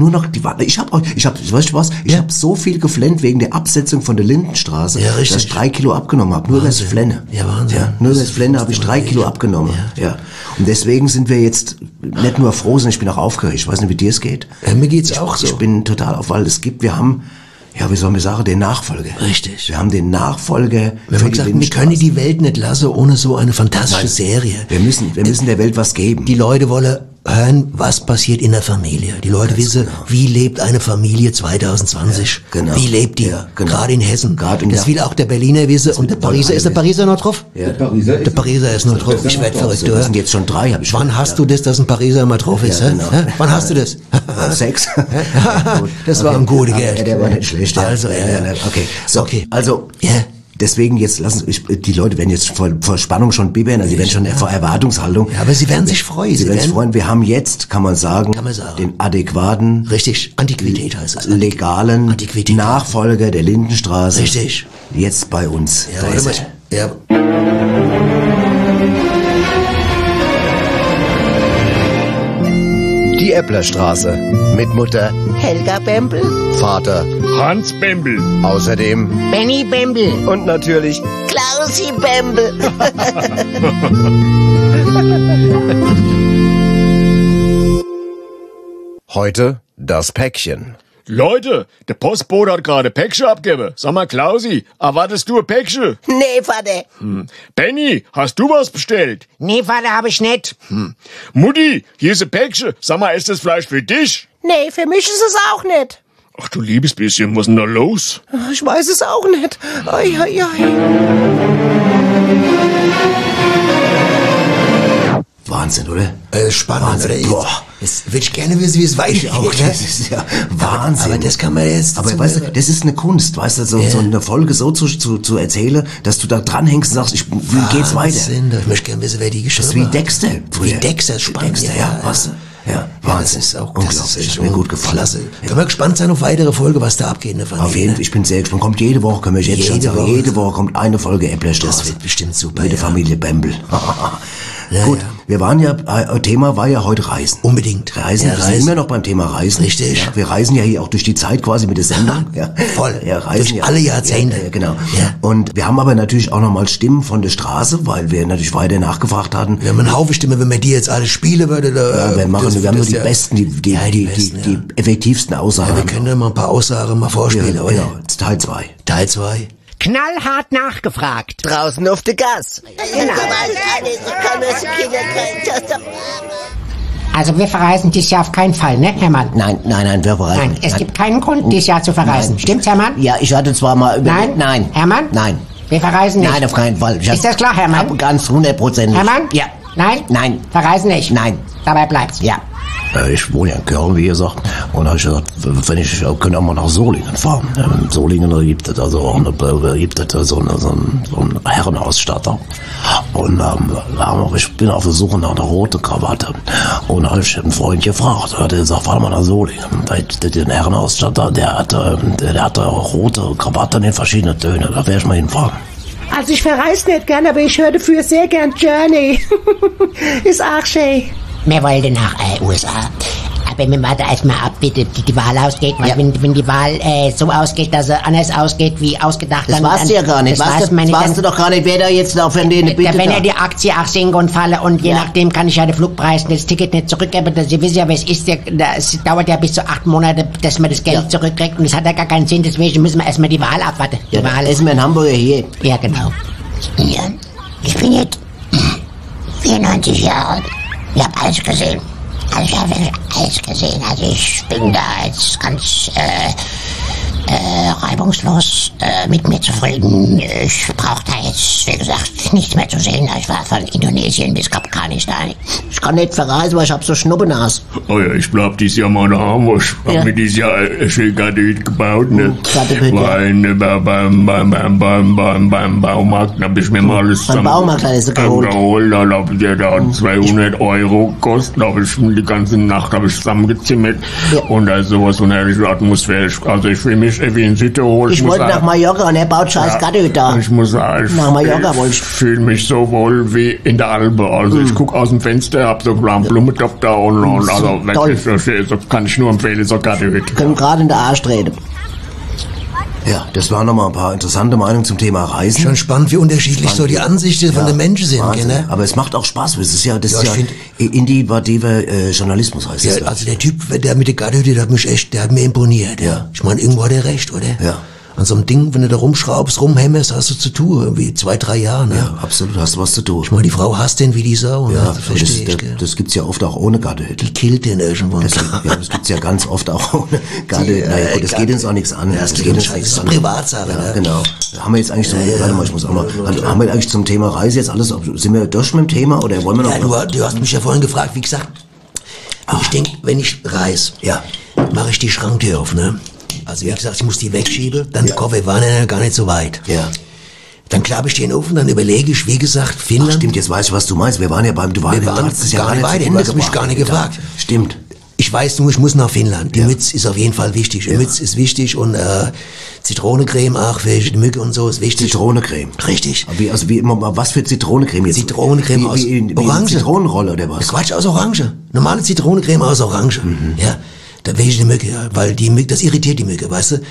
du was? Ich habe so viel geflennt wegen der Absetzung von der Lindenstraße, dass ich 3 Kilo abgenommen habe. Nur das Flenne. Ja, Wahnsinn. Ja, nur das Flenne habe ich 3 Kilo abgenommen. Ja. Und deswegen sind wir jetzt nicht nur froh, sondern ich bin auch aufgeregt. Ich weiß nicht, wie dir es geht. Ja, mir geht's auch so. Ich bin total auf, weil wir haben, wie sollen wir sagen, den Nachfolger. Richtig. Wir haben den Nachfolger. Wir haben gesagt, wir können die Welt nicht lassen ohne so eine fantastische Serie. Wir müssen der Welt was geben. Die Leute wollen hören, was passiert in der Familie. Die Leute wissen, wie lebt eine Familie 2020. Ja, genau. Wie lebt die? Ja, genau. Gerade in Hessen. Das will auch der Berliner wissen. Und der Pariser, ist der Pariser noch drauf? Ja, der Pariser ist noch drauf. Ich werde verrückt. Das sind jetzt schon 3. Wann hast du das, dass ein Pariser mal drauf ist? Ja, genau. Wann hast du das? 6. Das war ein guter Geld. Ja, der war nicht schlecht. Also, Okay. So, okay. Also, deswegen jetzt die Leute werden jetzt vor Spannung schon bibbern, also sie werden schon vor Erwartungshaltung. Ja, aber sie werden sich freuen. Sie werden sich freuen. Wir haben jetzt, kann man sagen, den adäquaten, richtig, Antiquität heißt es, legalen Nachfolger der Lindenstraße. Richtig. Jetzt bei uns. Ja, da ist er. Ja. Die Epplerstraße mit Mutter Helga Bembel, Vater Hans Bembel, außerdem Benny Bembel und natürlich Klausi Bembel. heute das Päckchen. Leute, der Postbote hat gerade Päckchen abgegeben. Sag mal, Klausi, erwartest du ein Päckchen? Nee, Vater. Benny, hast du was bestellt? Nee, Vater, hab ich nicht. Mutti, hier ist ein Päckchen. Sag mal, ist das Fleisch für dich? Nee, für mich ist es auch nicht. Ach du liebes bisschen, was ist denn da los? Ich weiß es auch nicht. Ai. Wahnsinn, oder? Spannend, Wahnsinn. oder? Jetzt würde ich gerne wissen, wie es weitergeht. Das ist ja Wahnsinn. Aber das kann man jetzt... Aber weißt du, das ist eine Kunst, weißt du, so eine Folge so zu erzählen, dass du da dranhängst und sagst, wie geht's weiter? Ich möchte gerne wissen, wer die geschrieben hat. Das ist wie Dexter. Wie Dexter, spannend. Weißt du? Ja, Wahnsinn. Das ist auch unglaublich. Das ist mir gut gefallen. Klasse. Können wir gespannt sein auf weitere Folge, was da abgeht in der Familie. Auf jeden Fall, ich bin sehr gespannt. Kommt jede Woche, können wir jetzt schon sagen. Jede Woche kommt eine Folge Epplerstraße. Das wird bestimmt super. Mit der Familie Bembel. Gut, wir waren Thema war ja heute Reisen. Unbedingt. Reisen, wir sind immer noch beim Thema Reisen. Richtig. Ja, wir reisen ja hier auch durch die Zeit quasi mit der Sendung. Ja. Voll. Ja, reisen durch alle Jahrzehnte. Ja, genau. Ja. Und wir haben aber natürlich auch nochmal Stimmen von der Straße, weil wir natürlich weiter nachgefragt hatten. Wir haben einen Haufen Stimmen, wenn man die jetzt alle spielen würde. Wir haben nur die besten, die effektivsten Aussagen. Ja, wir können ja mal ein paar Aussagen mal vorspielen. Ja, genau. Teil 2. Teil 2. Knallhart nachgefragt. Draußen auf der Gas. Genau. Also wir verreisen dieses Jahr auf keinen Fall, ne, Hermann? Nein, wir verreisen. Nein, es gibt keinen Grund, dieses Jahr zu verreisen. Nein. Stimmt's, Hermann? Ja, ich hatte zwar mal überlegt. Nein. Hermann? Nein. Wir verreisen nicht. Nein, auf keinen Fall. Ist das klar, Hermann? Ganz 100%. Hermann? Ja. Nein? Nein. Verreisen nicht? Nein. Dabei bleibt's. Ja. Ich wohne ja in Köln, wie gesagt. Und da habe ich gesagt, wenn ich könnte auch mal nach Solingen fahren. In Solingen gibt es also auch so einen Herrenausstatter. Und ich bin auf der Suche nach einer roten Krawatte. Und da habe ich einen Freund gefragt. Da hat er gesagt, fahr mal nach Solingen. Den Herrenausstatter, der hat rote Krawatten in verschiedenen Tönen. Da werde ich mal hinfahren. Also ich verreise nicht gern, aber ich höre dafür sehr gern Journey. Ist auch schön. Wir wollen nach USA. Aber wir warten erstmal ab, wie die Wahl ausgeht. Weil wenn die Wahl so ausgeht, dass sie anders ausgeht, wie ausgedacht. Das weißt du ja gar nicht. Das weißt du doch gar nicht, wer da jetzt auf den Bitte. Wenn ja die Aktie auch sinken und falle und je nachdem kann ich ja den Flugpreis und das Ticket nicht zurückgeben. Sie wissen ja, was ist. Es dauert ja bis zu 8 Monate, dass man das Geld zurückkriegt und es hat ja gar keinen Sinn. Deswegen müssen wir erstmal die Wahl abwarten. Die Wahl ist mir in Hamburg hier. Ja, genau. Ja, ich bin jetzt 94 Jahre alt. Ich habe alles gesehen. Also ich habe alles gesehen. Also ich bin da jetzt ganz reibungslos mit mir zufrieden. Ich brauche da jetzt, wie gesagt, nichts mehr zu sehen. Ich war von Indonesien bis Afghanistan. Ich kann nicht verreisen, weil ich hab so Schnuppenhaus. Oh ja, ich bleib dieses Jahr mal daheim. Ich hab mir dieses Jahr schön Garten gebaut, ne? Weil beim Baumarkt hab ich mir mal alles beim Baumarkt hast du geholt. Da hab ich da 200 Euro gekostet. Da hab ich die ganze Nacht zusammengezimmert. Und da ist sowas von herrlicher Atmosphäre. Also ich fühle mich wie in Südtirol. Ich wollte nach Mallorca und er baut scheiß Garten da. Ich muss sagen, nach Mallorca wollte ich. Fühle mich so wohl wie in der Alpe. Also ich guck aus dem Fenster, hab so einen kleinen Blumentopf da und also wirklich, so kann ich nur empfehlen, so Garten. Können gerade in der Arsch treten. Ja, das waren nochmal ein paar interessante Meinungen zum Thema Reisen. Schon spannend, wie unterschiedlich so die Ansichten von den Menschen sind, ne? Aber es macht auch Spaß, das ist ja individueller Journalismus heißt das. Ja, also der Typ, der mit der Gartenhütte, der hat mir imponiert, ja. Ich meine, irgendwo hat er recht, oder? Ja. An so einem Ding, wenn du da rumschraubst, rumhämmerst, hast du zu tun, irgendwie 2-3 Jahre, ne? Ja, absolut, hast du was zu tun. Ich meine, die Frau hasst den wie die Sau, ja, ne? Das gibt's ja oft auch ohne Gartenhütte. Die killt den irgendwann. Das gibt's ja ganz oft auch ohne Gartenhütte. Naja, gut, das geht uns auch nichts an. Ja, das geht uns nichts an. Privatsache, ja, genau. Haben wir jetzt eigentlich haben wir eigentlich zum Thema Reise jetzt alles, sind wir durch mit dem Thema, oder wollen wir noch? Ja, du hast mich ja vorhin gefragt, wie gesagt, ich denke, wenn ich reise, mache ich die Schranktür auf, ne? Also wie gesagt, ich muss die wegschieben, dann Koffer waren ja gar nicht so weit. Ja. Dann klappe ich den Ofen, dann überlege ich, wie gesagt, Finnland. Ach, stimmt, jetzt weiß ich, was du meinst. Wir waren ja beim, wir waren gar nicht weit, du hast mich gar nicht gefragt. Stimmt. Ich weiß nur, ich muss nach Finnland. Die Mütze ist auf jeden Fall wichtig. Die Mütze ist wichtig und Zitronecreme auch für die Mücke und so ist wichtig. Zitronecreme. Richtig. Was für Zitronecreme jetzt? Zitronecreme aus Orange. Zitronenrolle oder was? Quatsch, aus Orange. Normale Zitronecreme aus Orange. Mhm. Ja. Da wäre ich die Mücke, ja, weil die Mücke, das irritiert die Mücke, weißt du?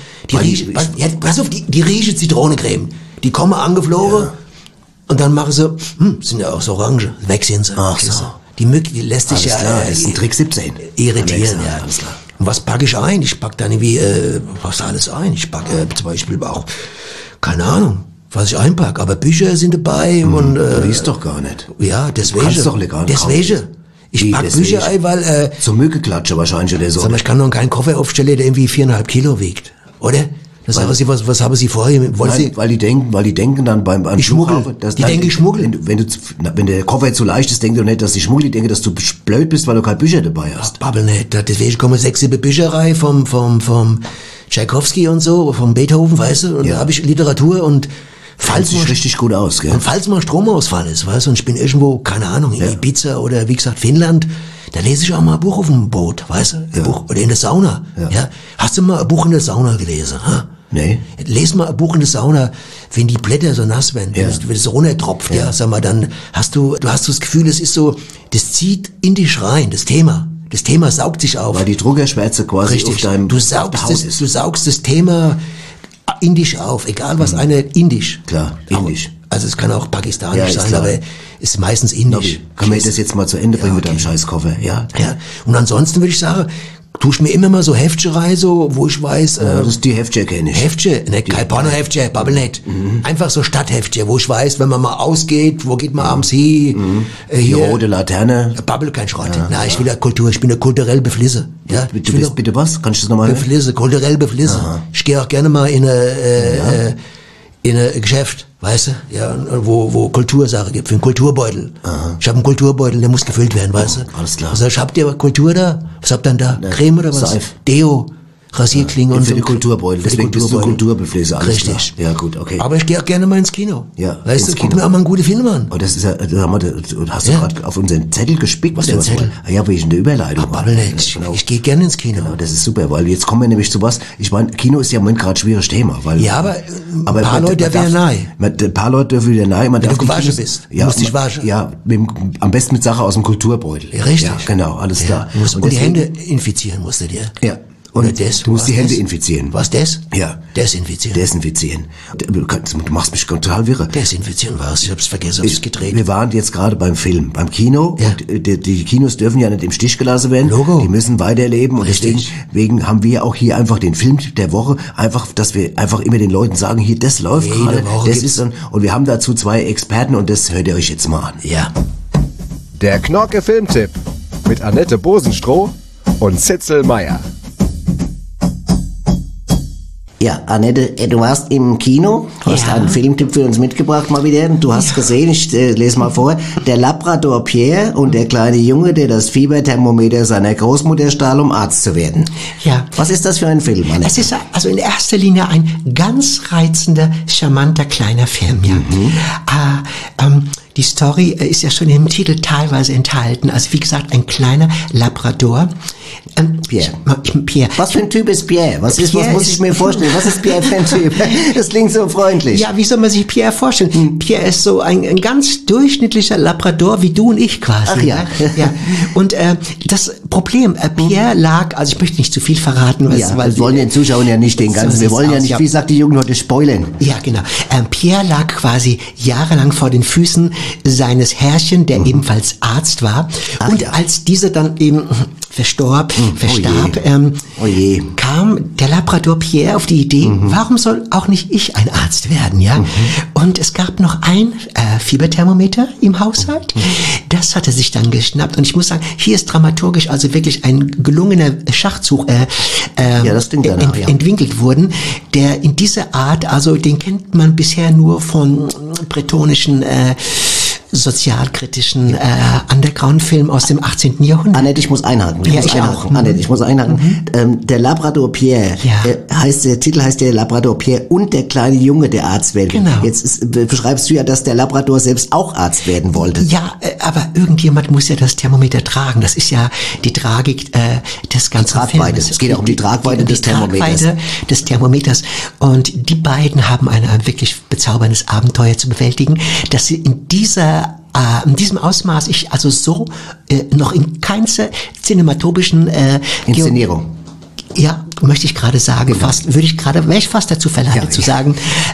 Pass auf, die rieche Zitronecreme. Die kommen angeflogen und dann machen sie, sind ja aus Orange, weg sind sie. Ach so. Die Mücke, die lässt sich das ist ein Trick 17. Irritieren, ja. Und was packe ich ein? Ich packe dann irgendwie, was alles ein? Ich packe zum Beispiel auch, keine Ahnung, was ich einpacke, aber Bücher sind dabei und... Du liest doch gar nicht. Ja, deswegen. Du kannst doch legal deswegen. Ich pack Bücher ein, weil... Zur Mückeklatsche wahrscheinlich oder so. Sag mal, ich kann noch keinen Koffer aufstellen, der irgendwie 4,5 Kilo wiegt, oder? Das haben Sie, was haben Sie vorher? Weil die denken dann beim Flughafen, die denken, ich schmuggel. Wenn der Koffer zu leicht ist, denken die nicht, dass die schmuggeln, die denken, dass du blöd bist, weil du keine Bücher dabei hast. Ach, babbel nicht. Deswegen kommen 6, 7 Bücher rein vom Tchaikovsky und so, vom Beethoven, weißt du? Und da habe ich Literatur und falls sieht richtig gut aus, gell? Und falls mal Stromausfall ist, weißt du, und ich bin irgendwo, keine Ahnung, in Ibiza oder wie gesagt Finnland, da lese ich auch mal ein Buch auf dem Boot, weißt du? Ein Buch, oder in der Sauna. Ja. Hast du mal ein Buch in der Sauna gelesen? Ha? Nee. Les mal ein Buch in der Sauna, wenn die Blätter so nass werden, wenn es so runtertropft, sag mal, dann hast du das Gefühl, es ist so, das zieht in dich rein, das Thema. Das Thema saugt sich auf. Weil die Druckerschwärze quasi richtig auf deinem du saugst das Thema in dich auf, egal was indisch. Klar, indisch. Also es kann auch pakistanisch sein, aber ist meistens indisch. Können wir das jetzt mal zu Ende bringen mit deinem Scheißkoffer, ja? Und ansonsten würde ich sagen, tue ich mir immer mal so Heftchen rein, so, wo ich weiß... das ist die Heftchen kenne ich. Heftchen, ne, kein Porno-Heftchen, babbel nicht. Einfach so Stadtheftchen, wo ich weiß, wenn man mal ausgeht, wo geht man abends hin? Die rote Laterne. Babbel kein Schrott. Nein, ich will ja Kultur, ich bin ja kulturell beflissen. Ja? Bitte was? Kannst du das nochmal hören? Kulturell beflissen. Ich gehe auch gerne mal in in ein Geschäft, weißt du, ja, wo Kultursache gibt, für einen Kulturbeutel. Aha. Ich habe einen Kulturbeutel, der muss gefüllt werden, weißt du. Alles klar. Also, habt ihr Kultur da? Was habt ihr denn da? Creme oder was? Seif. Deo, Rasierklingen und für so. die Kulturbeutel, deswegen bist du Kulturbefließer. Alles Richtig. klar. Ja, gut, okay. Aber ich gehe auch gerne mal ins Kino. Ja, weißt du, ins guck Kino. mir auch mal einen guten Film an. Oh, das ist ja, du hast du gerade auf unseren Zettel gespickt. Was für ein Zettel? Ja, wegen der Überleitung. Aber nicht. Genau. Ich gehe gerne ins Kino. Genau, das ist super, weil jetzt kommen wir nämlich zu was. Ich meine, Kino ist ja im Moment gerade ein schwieriges Thema. Weil, Ja, aber ein paar Leute wären nahe. Ein paar Leute dürfen wieder nahe. Wenn du gewaschen bist. Du musst dich waschen. Ja, am besten mit Sache aus dem Kulturbeutel. Ja, richtig. Ja, genau, alles klar. Du musst und die deswegen- Hände infizieren musst du dir. Ja. Oder Und das? du musst die Was Hände das? infizieren. Was das? Ja. Desinfizieren. Desinfizieren. Du machst mich total wirre. Desinfizieren war's. Ich hab's vergessen, hab's gedreht. Wir waren jetzt gerade beim Film, beim Kino. Ja. Und die Kinos dürfen ja nicht im Stich gelassen werden. Logo. Die müssen weiterleben. Und Richtig. deswegen haben wir auch hier einfach den Film der Woche, einfach, dass wir einfach immer den Leuten sagen, hier, das läuft Jede gerade. Woche Das gibt's- ist und wir haben dazu 2 Experten und das hört ihr euch jetzt mal an. Ja. Der Knorke Filmtipp mit Annette Bosenstroh und Zitzel Meyer. Ja, Annette, du warst im Kino, du hast einen Filmtipp für uns mitgebracht mal wieder. Du hast gesehen, ich lese mal vor, der Labrador Pierre und der kleine Junge, der das Fieberthermometer seiner Großmutter stahl, um Arzt zu werden. Ja. Was ist das für ein Film, Annette? Es ist also in erster Linie ein ganz reizender, charmanter kleiner Film, ja. Die Story ist ja schon im Titel teilweise enthalten. Also wie gesagt, ein kleiner Labrador. Pierre. Pierre. Was für ein Typ ist Pierre? Was muss ich mir vorstellen? Was ist Pierre für ein Typ? Das klingt so freundlich. Ja, wie soll man sich Pierre vorstellen? Pierre ist so ein ganz durchschnittlicher Labrador, wie du und ich quasi. Ach ja. Ja. Und das Problem, Pierre lag, also ich möchte nicht zu viel verraten, Ja, wir wollen den Zuschauern ja nicht den ganzen, wir wollen ja nicht, wie sagt die Jugend heute, spoilern. Ja, genau. Pierre lag quasi jahrelang vor den Füßen seines Herrchen, der ebenfalls Arzt war. Ach und ja. als dieser dann eben verstarb, Oh je. kam der Labrador Pierre auf die Idee, warum soll auch nicht ich ein Arzt werden, ja? Und es gab noch ein Fieberthermometer im Haushalt. Das hat er sich dann geschnappt. Und ich muss sagen, hier ist dramaturgisch also wirklich ein gelungener Schachzug Ja, das klingt danach, ja. entwickelt worden, der in dieser Art, also den kennt man bisher nur von bretonischen sozialkritischen Underground-Film aus dem 18. Jahrhundert. Annette, ich muss einhaken. auch. Annette, ich muss einhaken. Der Labrador Pierre, der Titel heißt der Labrador Pierre und der kleine Junge, der Arzt werden. Genau. Jetzt beschreibst du ja, dass der Labrador selbst auch Arzt werden wollte. Ja, aber irgendjemand muss ja das Thermometer tragen. Das ist ja die Tragik des ganzen Tragweite. Films. Es geht auch um die Tragweite des Thermometers. Tragweite des Thermometers. Und die beiden haben ein wirklich bezauberndes Abenteuer zu bewältigen, dass sie in diesem Ausmaß ich also so noch in keinster cinematografischen Inszenierung. Ja, möchte ich gerade sagen, wäre ich fast dazu verleitet zu sagen,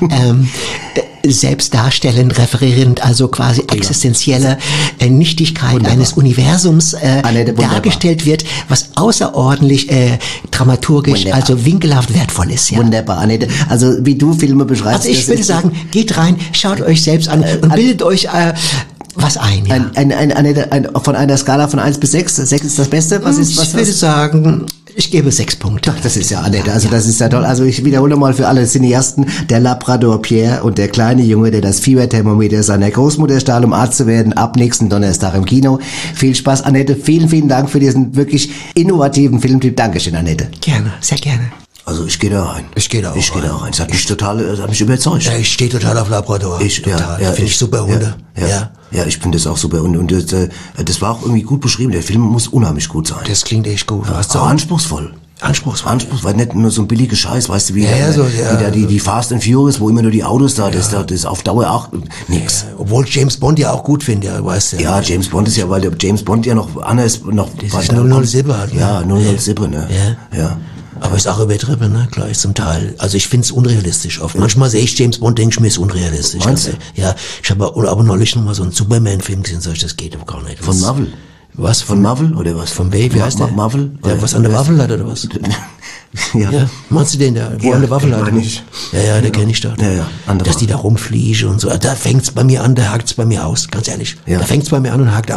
selbst darstellend, referierend, also quasi existenzielle Nichtigkeit eines Universums dargestellt wird, was außerordentlich dramaturgisch, also winkelhaft wertvoll ist. Ja. Wunderbar, Annette. Also wie du Filme beschreibst. Also ich würde sagen, geht rein, schaut euch selbst an und bildet euch was ein. Ja. Von einer Skala von 1 bis 6. 6 ist das Beste. Ich würde sagen, ich gebe 6 Punkte. Ach, das ist ja Annette, also das ist ja toll. Also ich wiederhole mal für alle Cineasten, der Labrador Pierre und der kleine Junge, der das Fieberthermometer seiner Großmutter stahl, um Arzt zu werden, ab nächsten Donnerstag im Kino. Viel Spaß, Annette. Vielen, vielen Dank für diesen wirklich innovativen Filmtipp. Dankeschön, Annette. Gerne, sehr gerne. Also ich gehe da rein. Ich gehe da auch rein. Es hat mich hat mich überzeugt. Ja, ich stehe total auf Labrador. Finde ich super Hunde. Ja, ich finde das auch super. Und das war auch irgendwie gut beschrieben. Der Film muss unheimlich gut sein. Das klingt echt gut. Aber anspruchsvoll. Anspruchsvoll, nicht nur so ein billiger Scheiß, weißt du, wie die Fast and Furious, wo immer nur die Autos da, das ist auf Dauer auch nix. Ja, obwohl James Bond ja auch gut finde, weißt du. Ja, James Bond ist ja, weil der James Bond ja noch anders, noch... Das ist 007 halt, ne? Ja, 007, ne? Ja. Aber ist auch übertrieben, ne? Gleich zum Teil. Also ich finde es unrealistisch oft. Manchmal sehe ich James Bond, denke ich mir, ist unrealistisch. Meinst du? Ja, ich habe aber neulich noch mal so einen Superman-Film gesehen, das geht aber gar nicht. Von Marvel? Was? Von Marvel oder was? Von wie heißt der? Marvel? Der was an der Waffel hat oder was? Ja. Meinst du den da? Wo an der Waffel hat? Ja, der kenne ich da. Ja. Dass die da rumfliegen und so. Da fängt's bei mir an, da hakt's bei mir aus, ganz ehrlich. Ja. Da fängt's bei mir an und hakt aus.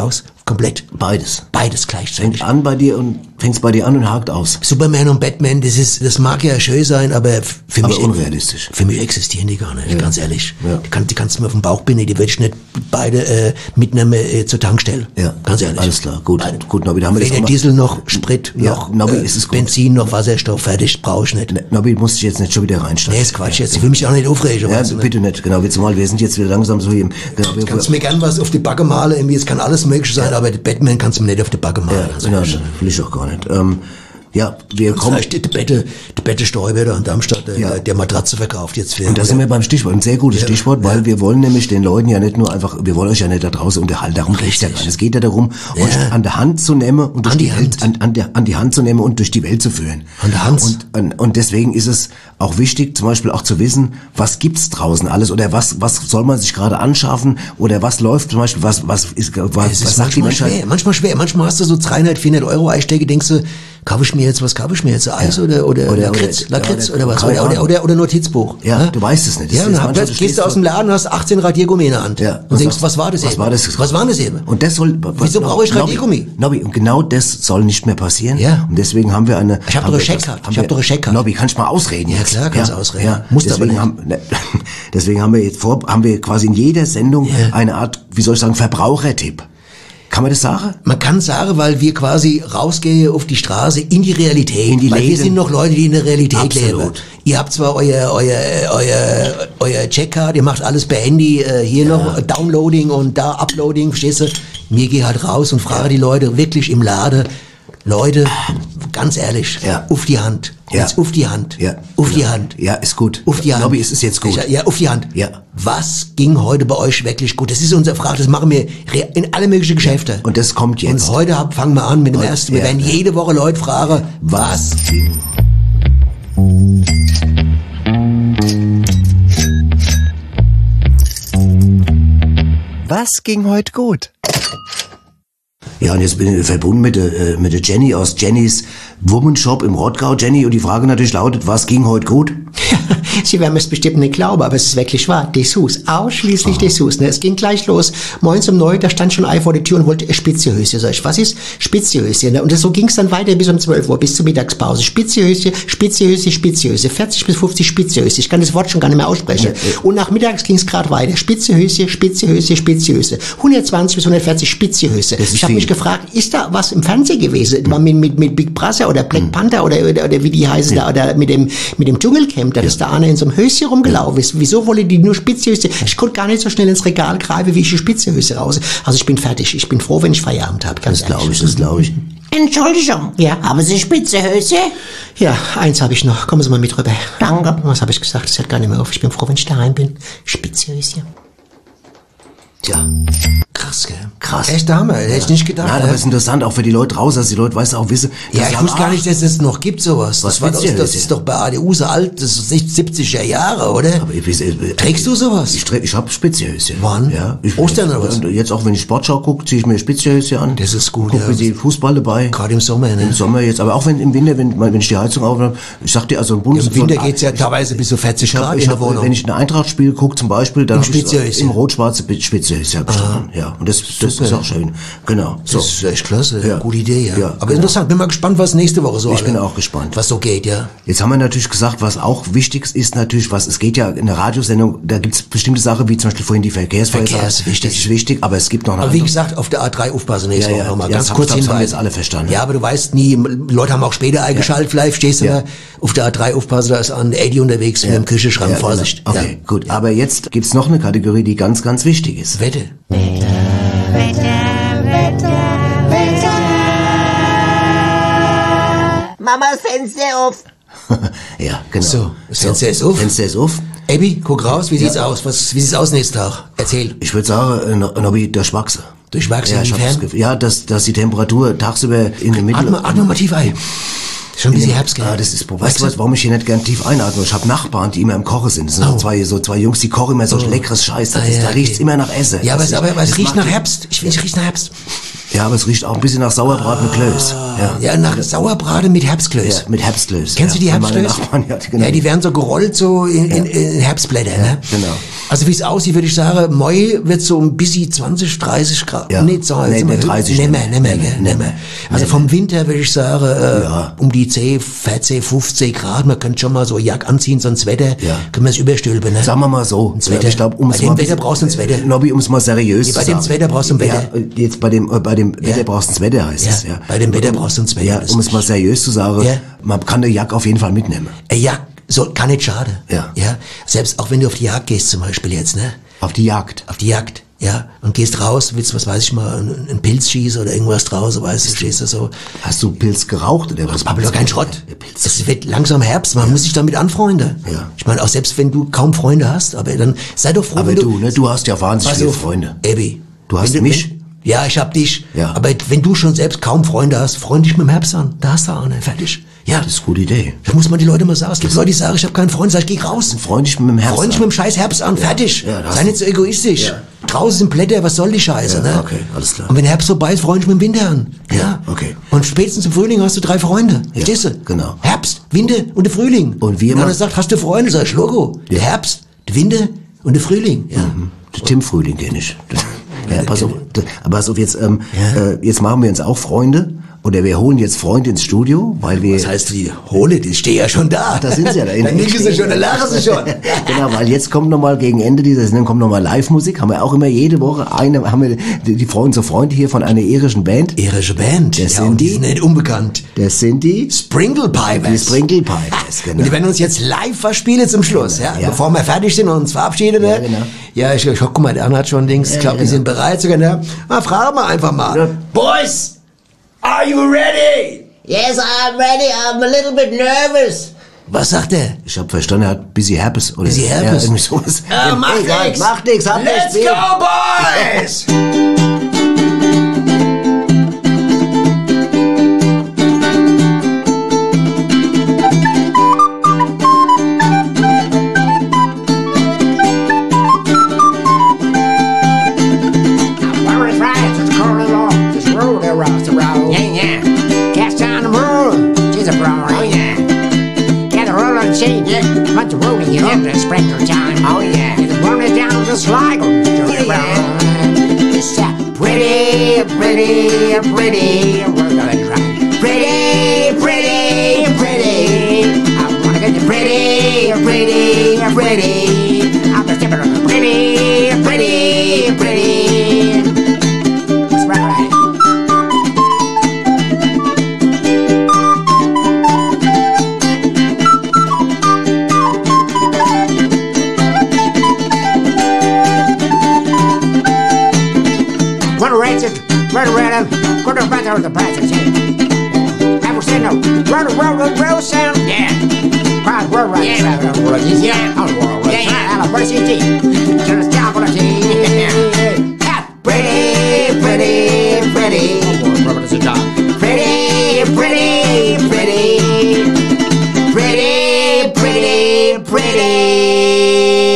Komplett. Beides. Beides gleichzeitig. Fängt's bei dir an und hakt aus. Superman und Batman, das mag ja schön sein, aber für mich unrealistisch. Für mich existieren die gar nicht, ganz ehrlich. Ja. Die kannst du mir auf den Bauch binden, die will ich nicht beide mitnehmen zur Tankstelle. Ja, ganz ehrlich. Alles klar, gut, Nobby, da haben wir weder Diesel noch Sprit, noch Nobby, ist es gut. Benzin noch Wasserstoff, fertig, brauche ich nicht. Nobby, musst dich jetzt nicht schon wieder reinsteigen. Nee, ist Quatsch, jetzt, ich will mich auch nicht aufregen. Ja, bitte nicht, genau, wir sind jetzt wieder langsam so hier. Genau, du kannst mir gern was auf die Backe malen, irgendwie, es kann alles möglich sein, aber Batman kannst du mir nicht auf die Backe malen. Ja, genau, will ich auch gar nicht. Wir kommen. Die Bette Stäuber da in Darmstadt, der Matratze verkauft jetzt für. Und da sind wir beim Stichwort, ein sehr gutes Stichwort, weil wir wollen nämlich den Leuten ja nicht nur einfach, wir wollen euch ja nicht da draußen unterhalten, darum geht's ja gar nicht. Es geht ja darum, euch an der Hand zu nehmen und durch die Welt, an die Hand zu nehmen und durch die Welt zu führen. An der Hand. Und deswegen ist es auch wichtig, zum Beispiel auch zu wissen, was gibt's draußen alles oder was soll man sich gerade anschaffen oder was läuft zum Beispiel, was sagt die Menschheit? Manchmal schwer. Manchmal hast du so 300, 400 Euro Einstecke, denkst du, kaufe ich mir jetzt Eis oder Lakritz oder was? Oder Notizbuch. Ja, du weißt es nicht. Ja, und dann gehst du aus dem Laden und hast 18 Radiergummi in der Hand. Ja. Und denkst, was war das eben? Was war das eben? Und das soll, wieso brauche ich Radiergummi? Nobby, und genau das soll nicht mehr passieren. Ja. Und deswegen haben wir eine... Ich habe doch eine Checkkarte. Nobby, kannst du mal ausreden jetzt? Ja, klar, kannst du ausreden. Ja. Deswegen haben wir quasi in jeder Sendung eine Art, wie soll ich sagen, Verbrauchertipp. Kann man das sagen? Man kann sagen, weil wir quasi rausgehen auf die Straße in die Realität. Weil wir sind noch Leute, die in der Realität leben. Ihr habt zwar euer Checkkarte, ihr macht alles per Handy, hier noch Downloading und da Uploading, verstehst du? Mir gehe halt raus und frage die Leute wirklich im Laden, Leute, ganz ehrlich, auf die Hand. Jetzt auf die Hand. Ja. Auf die Hand. Ja, ist gut. Auf die Hand. Nobby, es ist jetzt gut. Ja, auf die Hand. Ja. Was ging heute bei euch wirklich gut? Das ist unsere Frage, das machen wir in alle möglichen Geschäfte. Und das kommt jetzt. Und heute fangen wir an mit dem ersten. Wir werden jede Woche Leute fragen, was ging. Was ging heute gut? Ja, und jetzt bin ich verbunden mit der Jenny aus Jennys Woman-Shop im Rottgau. Jenny, und die Frage natürlich lautet, was ging heute gut? Sie werden es bestimmt nicht glauben, aber es ist wirklich wahr. Dessous, ausschließlich Dessous. Ne? Es ging gleich los. Morgens um 9, da stand schon ein vor der Tür und wollte Spitzehöschen. Sag ich, was ist Spitzehöschen? Ne? Und so ging es dann weiter bis um 12 Uhr, bis zur Mittagspause. Spitzehöschen, 40 bis 50 Spitzehöschen. Ich kann das Wort schon gar nicht mehr aussprechen. Und nach mittags ging es gerade weiter. Spitzehöschen. 120 bis 140 Spitzehöschen. Ich habe mich gefragt, ist da was im Fernsehen gewesen? Mit Big Brother oder Black Panther oder wie die heißen da, oder mit dem Dschungelcamp, da ist da einer in so einem Höschen rumgelaufen ist. Wieso wollen die nur Spitzehöschen? Ich konnte gar nicht so schnell ins Regal greifen, wie ich die Spitzehöschen raus. Also ich bin fertig. Ich bin froh, wenn ich Feierabend habe. Das glaube ich. Entschuldigung. Ja. Haben Sie Spitzehöschen? Ja, eins habe ich noch. Kommen Sie mal mit rüber. Danke. Was habe ich gesagt? Das hört gar nicht mehr auf. Ich bin froh, wenn ich daheim bin. Spitzehöschen. Tja. Krass, gell? Krass. Echt Hammer, hätte ich nicht gedacht. Ja, aber es ist interessant, auch für die Leute raus, dass die Leute, weißt du, auch wissen. Ja, ich wusste gar nicht, dass es noch gibt sowas. Das ist doch bei ADU so alt, das ist 70er Jahre, oder? Aber trägst du sowas? Ich hab Spitzehöschen. Wann? Ja. Ostern oder was? Jetzt auch, wenn ich Sportschau gucke, ziehe ich mir Spitzehöschen an. Das ist gut, guck mir die Fußball dabei. Gerade im Sommer, ne? Im Sommer jetzt, aber auch im Winter, wenn ich die Heizung aufnehme, ich sag dir, also im Im Winter geht's ja teilweise bis zu 40 Grad in der Wohnung. Wenn ich ein Eintracht-Spiel gucke zum Beispiel, dann im rot-schwarze Spitzehöschen hab ich dann, ja. Und das ist auch schön. Genau. So. Das ist echt klasse. Ja. Gute Idee, ja. Aber interessant. Bin mal gespannt, was nächste Woche so Ich bin auch gespannt. Was so geht, ja. Jetzt haben wir natürlich gesagt, was auch wichtig ist natürlich, es geht ja in der Radiosendung, da gibt's bestimmte Sachen, wie zum Beispiel vorhin die Verkehrsweise. Verkehr ist wichtig. Das ist wichtig, aber es gibt noch eine Aber wie gesagt, auf der A3 aufpassen nächste Woche nochmal. Ganz kurz hinweisen. Haben wir jetzt alle verstanden. Ja, aber du weißt nie, Leute haben auch später eingeschaltet, live stehst du da, auf der A3 aufpassen, da ist ein Eddie unterwegs mit dem Küchenschrank, Vorsicht. Okay, gut. Aber jetzt gibt's noch eine Kategorie, die ganz, ganz wichtig ist. Wette. Mama, Fenster auf. Ja, genau. So, das Fenster ist auf. Fenster ist auf. Abby, guck raus, wie sieht's aus? Wie sieht's aus nächsten Tag? Erzähl. Ich würde sagen, Nobby, durchwachsen. Durchwachsen, dass die Temperatur tagsüber in der Mitte... Atme mal tief ein. Schon ein bisschen Herbst, gell? Das ist, weißt du, warum ich hier nicht gern tief einatme? Ich habe Nachbarn, die immer im Kochen sind. Das sind so zwei Jungs, die kochen immer so leckeres Scheiß. Da riecht's immer nach Essen. Ja, aber es riecht nach Herbst. Ich rieche nach Herbst. Ja, aber es riecht auch ein bisschen nach Sauerbraten mit Klöß. Ja, nach Sauerbraten mit Herbstklöß. Ja, mit Herbstklöß. Kennst du die Meine Herbstklöß? Nachbarn, ja, genau. Ja, die werden so gerollt so in Herbstblätter, ne? Genau. Also wie es aussieht, würde ich sagen, Moi wird so ein bisschen 20, 30 Grad. Ja. Nicht so, Nee, 30. Nimmer. Also vom Winter würde ich sagen, um die 10, 14, 15 Grad. Man könnte schon mal so Jack anziehen, sonst Wetter. Ja. Können wir es überstülpen, ne? Sagen wir mal so. Wetter. Ich glaube, bei dem Wetter brauchst du ein Wetter. Nobby, um es mal seriös zu Bei sagen. dem Wetter brauchst du ein Wetter. Ja, jetzt bei dem Wetter brauchst du ein Wetter, heißt es. Ja. Bei dem Wetter brauchst du ein Wetter. Ja, um es mal seriös zu sagen, man kann den Jack auf jeden Fall mitnehmen. Ja, so, kann nicht schade. Ja. Selbst auch wenn du auf die Jagd gehst zum Beispiel jetzt, ne? Auf die Jagd. Ja, und gehst raus, willst, was weiß ich mal, einen Pilz schießen oder irgendwas draußen, weißt du, stehst du so. Hast du Pilz geraucht oder was? Aber doch kein Schrott. Es wird langsam Herbst, man muss sich damit anfreunden. Ja. Ich meine, auch selbst wenn du kaum Freunde hast, aber dann sei doch froh, Aber wenn du, ne, du hast ja wahnsinnig viele Freunde. Ebi. Du hast mich. Ja, ich hab dich. Ja. Aber wenn du schon selbst kaum Freunde hast, freund dich mit dem Herbst an. Da hast du eine, fertig. Ja. Das ist eine gute Idee. Das muss man die Leute mal sagen. Es gibt Leute, die sagen, ich habe keinen Freund, sag ich, geh raus. Freund dich mit dem Herbst Freund dich mit dem scheiß Herbst an, fertig. Ja, sei nicht so egoistisch. Ja. Draußen sind Blätter, was soll die Scheiße, ne? Okay, alles klar. Und wenn Herbst vorbei ist, freund dich mit dem Winter an. Ja. Okay. Und spätestens im Frühling hast du 3 Freunde. Verstehst du? Genau. Herbst, Winter und der Frühling. Und wie immer. immer. Wenn sagt, hast du Freunde, sag ich, Logo. Der Herbst, der Winter und der Frühling. Ja. Der Tim Frühling, den ich. Ja, pass auf, jetzt machen wir uns auch Freunde. Oder wir holen jetzt Freunde ins Studio, weil wir... Was heißt die hole? Die stehen ja schon da. Ach, da sind sie ja. Da nicken sie schon, da lachen sie schon. Genau, weil jetzt kommt nochmal gegen Ende dieser Sendung kommt nochmal Live-Musik. Haben wir auch immer jede Woche haben wir unsere Freunde hier von einer irischen Band. Irische Band? Das ja, sind die sind nicht unbekannt. Das sind die... Sprinkle Pipers. Die Sprinkle Pipers, genau. Und die werden uns jetzt live verspielen zum Schluss, ja? Bevor wir fertig sind und uns verabschieden. Ja, genau. Ja, ich guck mal, der Arne hat schon Dings. Ich glaube, die sind bereit sogar. Ne? Fragen wir einfach mal. Ja. Boys! Are you ready? Yes, I'm ready. I'm a little bit nervous. Was sagt er? Ich habe verstanden, er hat busy Herpes. Oder busy Herpes? Ja, irgendwie sowas. Macht nix. Macht nix. Let's go, boys! Much rolling it in the sprinkle time. Oh yeah, it's running down the slide. It's pretty, pretty, pretty. We're gonna try. Pretty, pretty, pretty. I wanna get you pretty, pretty, pretty. I'm just tipping on the pretty, pretty, pretty. That's right. Run around, go to the bathroom, the prices. I will say no. Run, sound. Yeah. Crowd, run, right. Yeah. Pretty, pretty, pretty. Pretty, pretty, pretty. Pretty, pretty, pretty.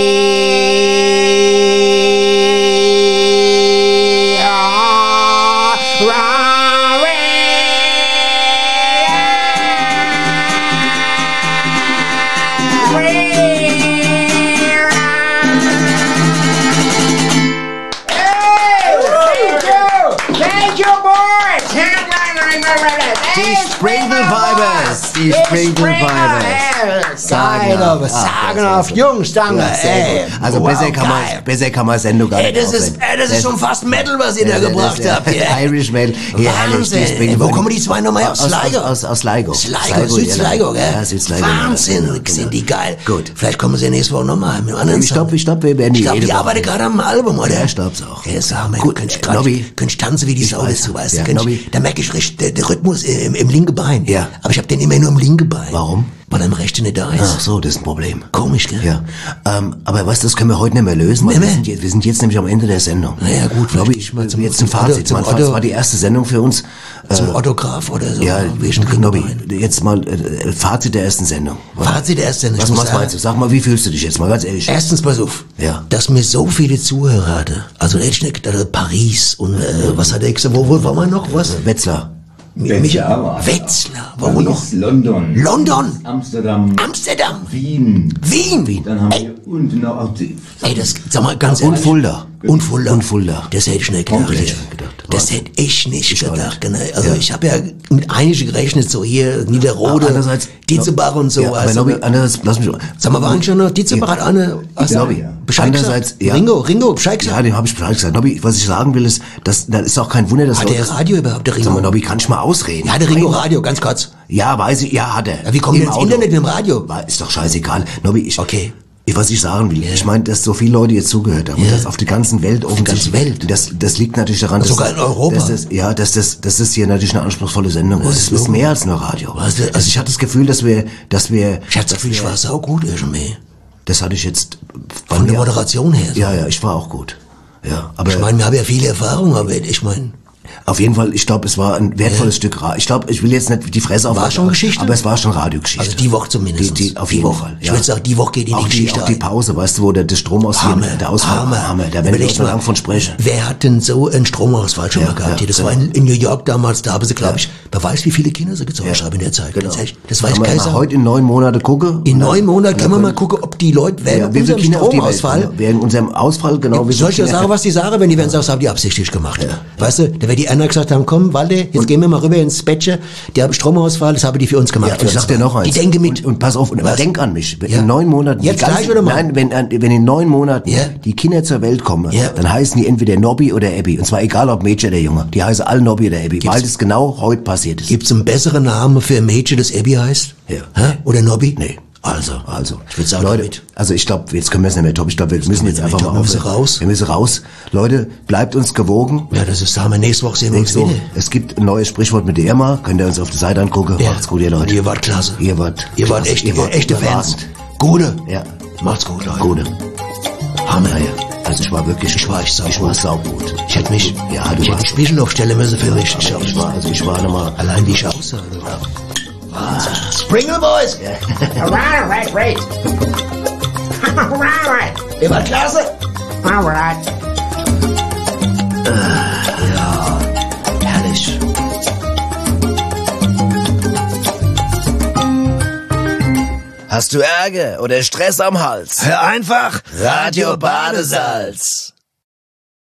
Die Sprinkle Pipers. Sagen auf Jungs, danke. Also besser kann man Sendung gar nicht das ist schon fast Metal, was ihr da gebracht habt. Irish Metal. Wahnsinn. Wo kommen die zwei nochmal her? Aus Sligo? Aus Sligo. Süd-Sligo, gell? Ja, Süd-Sligo. Wahnsinn, sind die geil. Gut. Vielleicht kommen sie nächste Woche nochmal mit einem anderen Song. Ich glaube, wir werden die die arbeiten gerade am Album, oder? Ja, ich glaub's auch. Ja, sag mal, du könntest tanzen wie die Sau, weißt du. Da merke ich richtig, der Rhythmus im linken Bein. Ja. Aber ich habe den immer nur am linken Bein. Warum? Weil am rechten nicht da ist. Ach so, das ist ein Problem. Komisch, gell? Ja. Aber weißt du, das können wir heute nicht mehr lösen. Weil wir sind jetzt nämlich am Ende der Sendung. Naja, gut, glaube ich mal jetzt ein Fazit. Das war die erste Sendung für uns. Zum Autograph oder so. Ja, Nobby, jetzt mal Fazit der ersten Sendung. Fazit der ersten Sendung. Was meinst du? Sag mal, wie fühlst du dich jetzt mal ganz ehrlich? Erstens, pass auf. Ja. Dass mir so viele Zuhörer hatte. Also hätte ich nicht gedacht, Paris und was hat er gesagt? Wo war man noch? Was? Wetzlar. Wetzlar. Warum noch? London. Amsterdam. Wien. Dann haben wir unten noch. Ey, das, sag mal ganz ehrlich. Und Fulda. Das hätte ich nicht gedacht. Das hätte ich nicht gedacht. Genau. Also ich habe ja mit einigen gerechnet, so hier Niederrode, Ditzelbach und so. Ja, also, Nobby, andererseits, lass mich. Sag mal, war eigentlich schon noch Ditzelbach hat eine Bescheid gesagt? Ringo, Bescheid gesagt? Ja, dem habe ich Bescheid gesagt. Nobby, was ich sagen will, ist, das ist auch kein Wunder, dass hat der Radio überhaupt, der Ringo? Sag mal, Nobby, kann ich mal ausreden? Ja, der Ringo Radio, ganz kurz. Ja, weiß ich, ja, hat er. Ja, wie kommt ihr ins Internet mit dem Radio? Ist doch scheißegal. Nobby, okay. Was ich sagen will, ich meine, dass so viele Leute jetzt zugehört haben, und das auf der ganzen Welt, das liegt natürlich daran, sogar in Europa. Dass das hier natürlich eine anspruchsruhsvolle Sendung ist. Es ist mehr als nur Radio. Also ich hatte das Gefühl, dass wir. Ich hatte das Gefühl, ich war saugut irgendwie. Das hatte ich jetzt. Von der Moderation her. So. Ja, ich war auch gut. Ja, aber. Ich meine, wir haben ja viele Erfahrungen, aber ich meine. Auf jeden Fall, ich glaube, es war ein wertvolles Stück Radio. Ich glaube, ich will jetzt nicht die Fresse aufmachen. War schon Geschichte? Aber es war schon Radiogeschichte. Also die Woche zumindest. Auf jeden Fall. Ich würde sagen, die Woche geht in die Geschichte. Auch die Pause, weißt du, wo der Stromausfall, der Ausfall, Hammer. Da werde ich mal lang von sprechen. Wer hat denn so einen Stromausfall schon mal gehabt? Das war in New York damals, da haben sie, glaube ich, wer weiß, wie viele Kinder sie gezeugt haben in der Zeit. Genau. Das weiß keiner. Heute in 9 Monaten gucken. In 9 Monaten können wir mal gucken, ob die Leute während unserem Stromausfall, während unserem Ausfall, genau wie soll ich ja sagen, was die sagen, wenn die werden sagen, das haben die absichtlich gemacht. Weißt du, da wird die einer gesagt haben, komm, Walde, jetzt gehen wir mal rüber ins Bettchen, der hat Stromausfall, das haben die für uns gemacht. Ja, ich sag dir noch eins. Die denke mit. Und pass auf, und denk an mich. In 9 Monaten. Jetzt gleich oder mal? Nein, wenn in 9 Monaten die Kinder zur Welt kommen, dann heißen die entweder Nobby oder Abby. Und zwar egal ob Mädchen oder Junge. Die heißen alle Nobby oder Abby, weil das genau heute passiert ist. Gibt's einen besseren Namen für ein Mädchen, das Abby heißt? Ja. Oder Nobby? Nee. Also. Ich würde sagen, Leute, also ich glaube, jetzt können wir es nicht mehr, Top. Ich glaube, wir müssen jetzt einfach mal raus. Wir müssen raus. Leute, bleibt uns gewogen. Ja, das ist, sagen wir, nächste Woche sehen wir uns wieder. Es gibt ein neues Sprichwort mit der Irma. Könnt ihr uns auf der Seite angucken. Ja. Macht's gut, ihr Leute. Ihr wart klasse. Ihr wart echte Fans. Gute. Ja. Macht's gut, Leute. Gute. Hammer. Ja. Also ich war saugut. Ich hätte mich, ich hätte einen Spiegel aufstellen müssen für mich. Ich war nochmal. Allein wie ich aussah. Springer Boys! Alright, great. Alright. Ihr wart klasse! Alright. Ja, herrlich. Hast du Ärger oder Stress am Hals? Hör einfach Radio Badesalz.